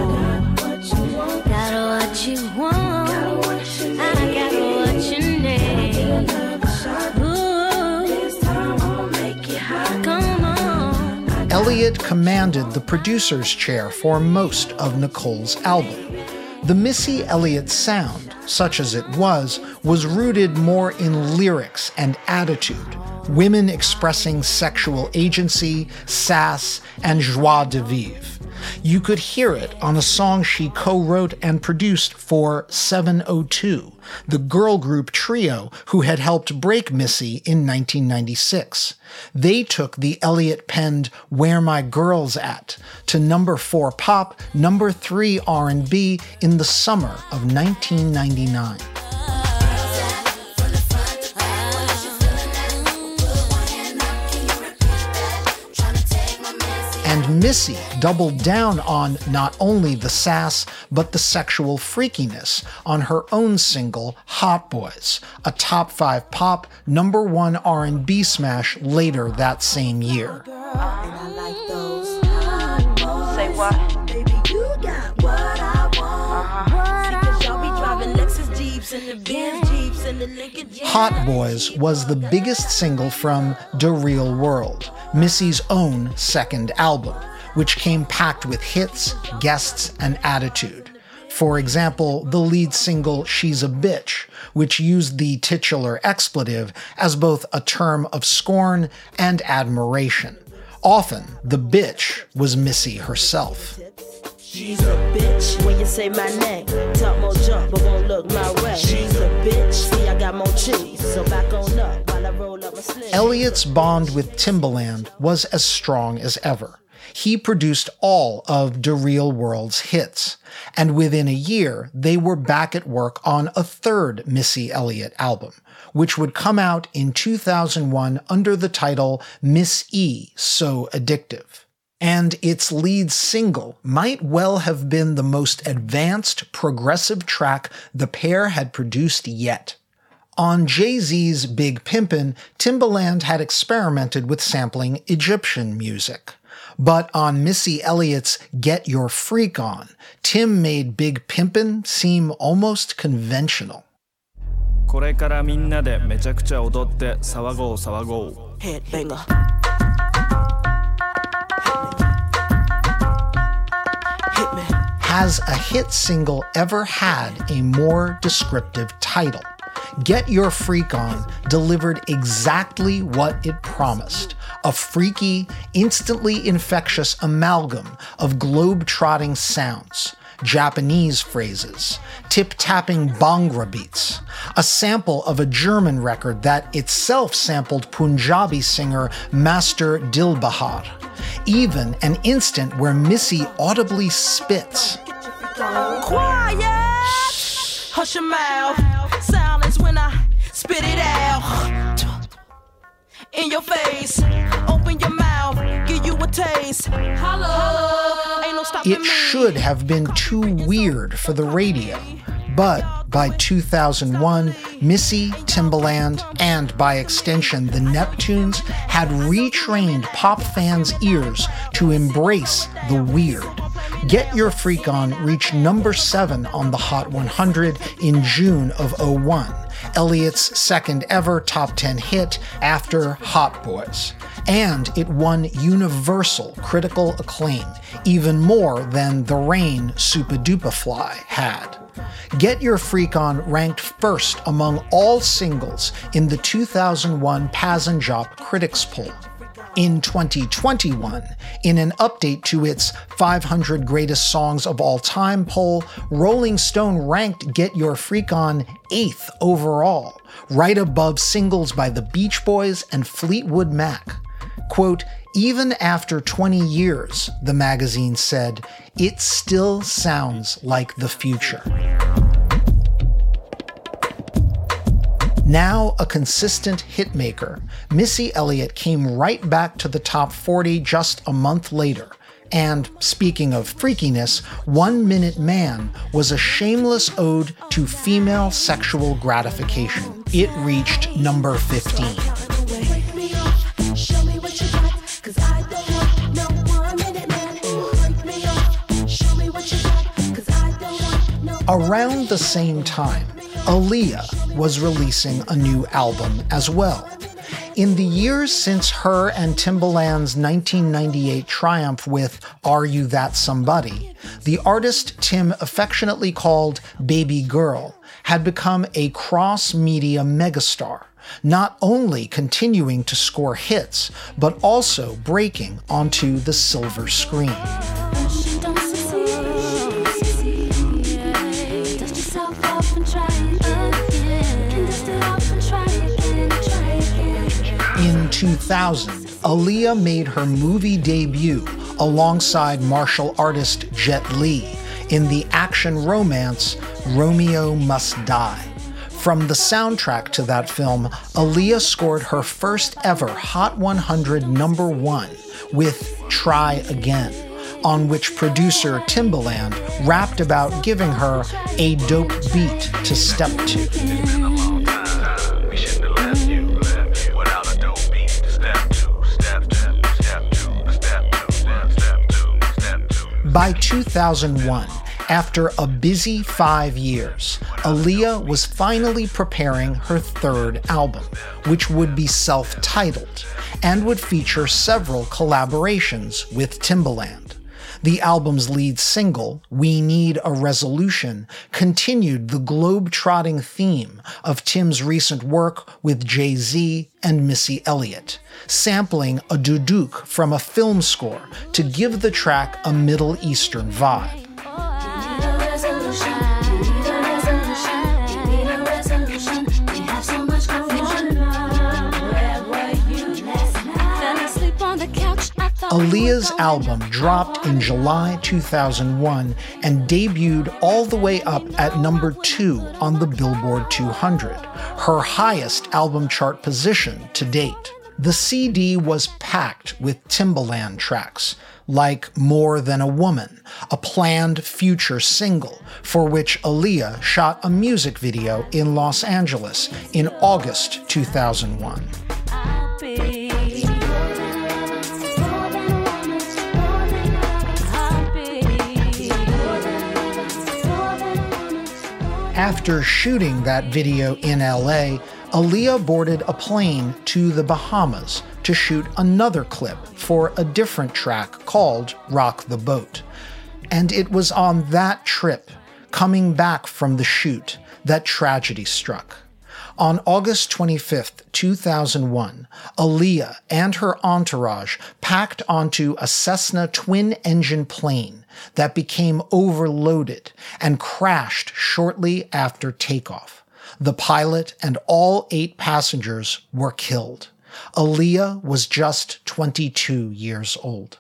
Elliott commanded the producer's chair for most of Nicole's album. The Missy Elliott sound, such as it was, was rooted more in lyrics and attitude, women expressing sexual agency, sass, and joie de vivre. You could hear it on a song she co-wrote and produced for seven oh two, the girl group trio who had helped break Missy in nineteen ninety-six. They took the Elliott-penned Where My Girls At to number four pop, number three R and B in the summer of nineteen ninety-nine. And Missy doubled down on not only the sass, but the sexual freakiness on her own single, Hot Boys, a top five pop, number one R and B smash later that same year. Say what? Baby, you got what I want. Uh-huh. Because y'all be driving Lexus Jeeps and the Benz Jeeps and the Lincoln Jeeps. Hot Boys was the biggest single from Da Real World, Missy's own second album, which came packed with hits, guests, and attitude. For example, the lead single She's a Bitch, which used the titular expletive as both a term of scorn and admiration. Often, the bitch was Missy herself. She's a bitch when you say my name. Talk more jump, but won't look my way. She's a bitch, see I got more cheese. So back on up while I roll up my sleeve. Elliott's bond with Timbaland was as strong as ever. He produced all of Da Real World's hits, and within a year, they were back at work on a third Missy Elliott album, which would come out in two thousand one under the title Miss E, So Addictive. And its lead single might well have been the most advanced progressive track the pair had produced yet. On Jay-Z's Big Pimpin', Timbaland had experimented with sampling Egyptian music. But on Missy Elliott's Get Your Freak On, Tim made Big Pimpin' seem almost conventional. これからみんなでめちゃくちゃ踊って騒ごう騒ごう Headbanger. Has a hit single ever had a more descriptive title? Get Your Freak On delivered exactly what it promised. A freaky, instantly infectious amalgam of globe-trotting sounds, Japanese phrases, tip-tapping Bhangra beats, a sample of a German record that itself sampled Punjabi singer Master Dilbahar, even an instant where Missy audibly spits. Quiet! Hush your mouth. Silence when I spit it out. In your face. Open your mouth. Give you a taste. Hello. Ain't no stopping me. It should have been too weird for the radio. But by two thousand one, Missy, Timbaland, and by extension the Neptunes had retrained pop fans' ears to embrace the weird. Get Your Freak On reached number seven on the Hot one hundred in June of oh one, Elliott's second ever top ten hit after Hot Boys. And it won universal critical acclaim, even more than The Rain Supa Dupa Fly had. Get Your Freak On ranked first among all singles in the two thousand one Pazenjop Critics Poll. In twenty twenty-one, in an update to its five hundred Greatest Songs of All Time poll, Rolling Stone ranked Get Your Freak On eighth overall, right above singles by the Beach Boys and Fleetwood Mac. Quote, even after twenty years, the magazine said, it still sounds like the future. Now a consistent hitmaker, Missy Elliott came right back to the top forty just a month later. And speaking of freakiness, One Minute Man was a shameless ode to female sexual gratification. It reached number fifteen. Around the same time, Aaliyah was releasing a new album as well. In the years since her and Timbaland's nineteen ninety-eight triumph with Are You That Somebody, the artist Tim affectionately called Baby Girl had become a cross-media megastar, not only continuing to score hits, but also breaking onto the silver screen. In two thousand, Aaliyah made her movie debut alongside martial artist Jet Li in the action romance Romeo Must Die. From the soundtrack to that film, Aaliyah scored her first ever Hot one hundred number one with Try Again, on which producer Timbaland rapped about giving her a dope beat to step to. By two thousand one, after a busy five years, Aaliyah was finally preparing her third album, which would be self-titled and would feature several collaborations with Timbaland. The album's lead single, We Need a Resolution, continued the globe-trotting theme of Tim's recent work with Jay-Z and Missy Elliott, sampling a duduk from a film score to give the track a Middle Eastern vibe. Aaliyah's album dropped in July two thousand one and debuted all the way up at number two on the Billboard two hundred, her highest album chart position to date. The C D was packed with Timbaland tracks, like More Than a Woman, a planned future single for which Aaliyah shot a music video in Los Angeles in August two thousand one. After shooting that video in L A, Aaliyah boarded a plane to the Bahamas to shoot another clip for a different track called Rock the Boat. And it was on that trip, coming back from the shoot, that tragedy struck. On August twenty-fifth, two thousand one, Aaliyah and her entourage packed onto a Cessna twin-engine plane that became overloaded and crashed shortly after takeoff. The pilot and all eight passengers were killed. Aaliyah was just twenty-two years old.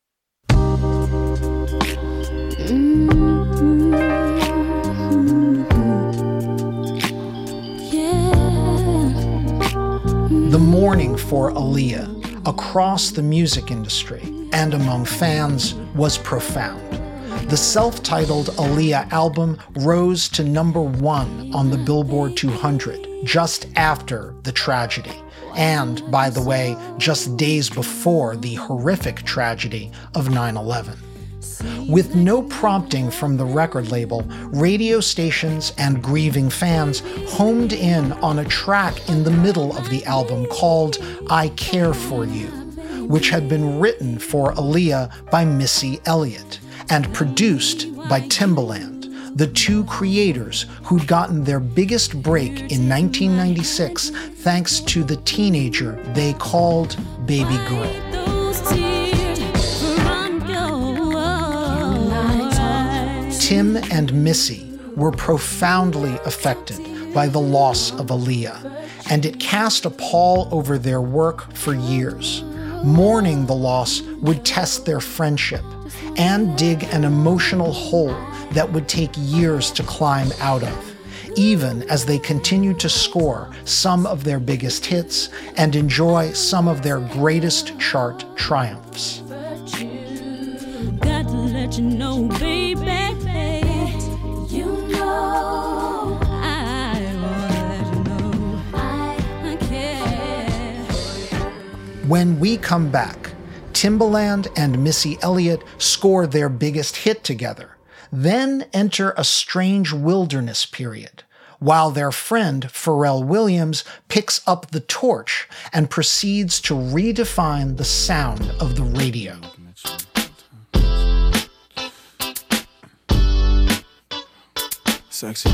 The mourning for Aaliyah across the music industry and among fans was profound. The self-titled Aaliyah album rose to number one on the Billboard two hundred just after the tragedy. And, by the way, just days before the horrific tragedy of nine eleven. With no prompting from the record label, radio stations and grieving fans homed in on a track in the middle of the album called I Care For You, which had been written for Aaliyah by Missy Elliott and produced by Timbaland, the two creators who'd gotten their biggest break in nineteen ninety-six thanks to the teenager they called Baby Girl. Tim and Missy were profoundly affected by the loss of Aaliyah, and it cast a pall over their work for years. Mourning the loss would test their friendship and dig an emotional hole that would take years to climb out of, even as they continued to score some of their biggest hits and enjoy some of their greatest chart triumphs. Got to let you know, baby, you know, I wanna let you know I care. When we come back, Timbaland and Missy Elliott score their biggest hit together, then enter a strange wilderness period, while their friend Pharrell Williams picks up the torch and proceeds to redefine the sound of the radio. Sexy.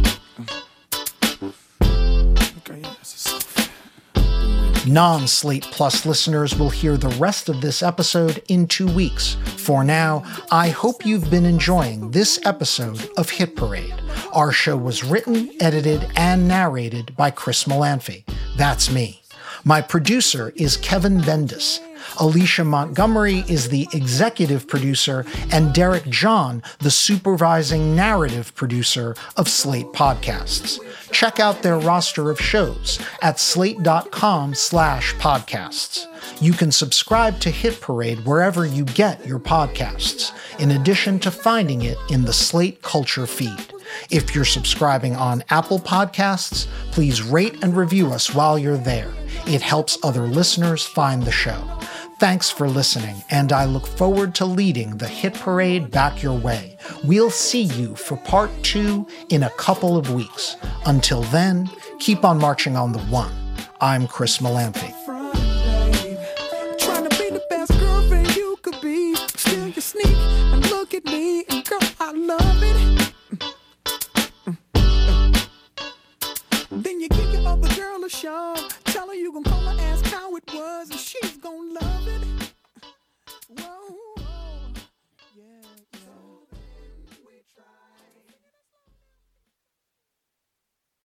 Non-Slate Plus listeners will hear the rest of this episode in two weeks. For now, I hope you've been enjoying this episode of Hit Parade. Our show was written, edited, and narrated by Chris Molanphy. That's me. My producer is Kevin Bendis. Alicia Montgomery is the executive producer, and Derek John, the supervising narrative producer of Slate Podcasts. Check out their roster of shows at slate.com slash podcasts. You can subscribe to Hit Parade wherever you get your podcasts, in addition to finding it in the Slate Culture feed. If you're subscribing on Apple Podcasts, please rate and review us while you're there. It helps other listeners find the show. Thanks for listening, and I look forward to leading the Hit Parade back your way. We'll see you for part two in a couple of weeks. Until then, keep on marching on the one. I'm Chris Molanphy. Trying to be the best girlfriend you could be. Still you sneak and look at me, and girl, I love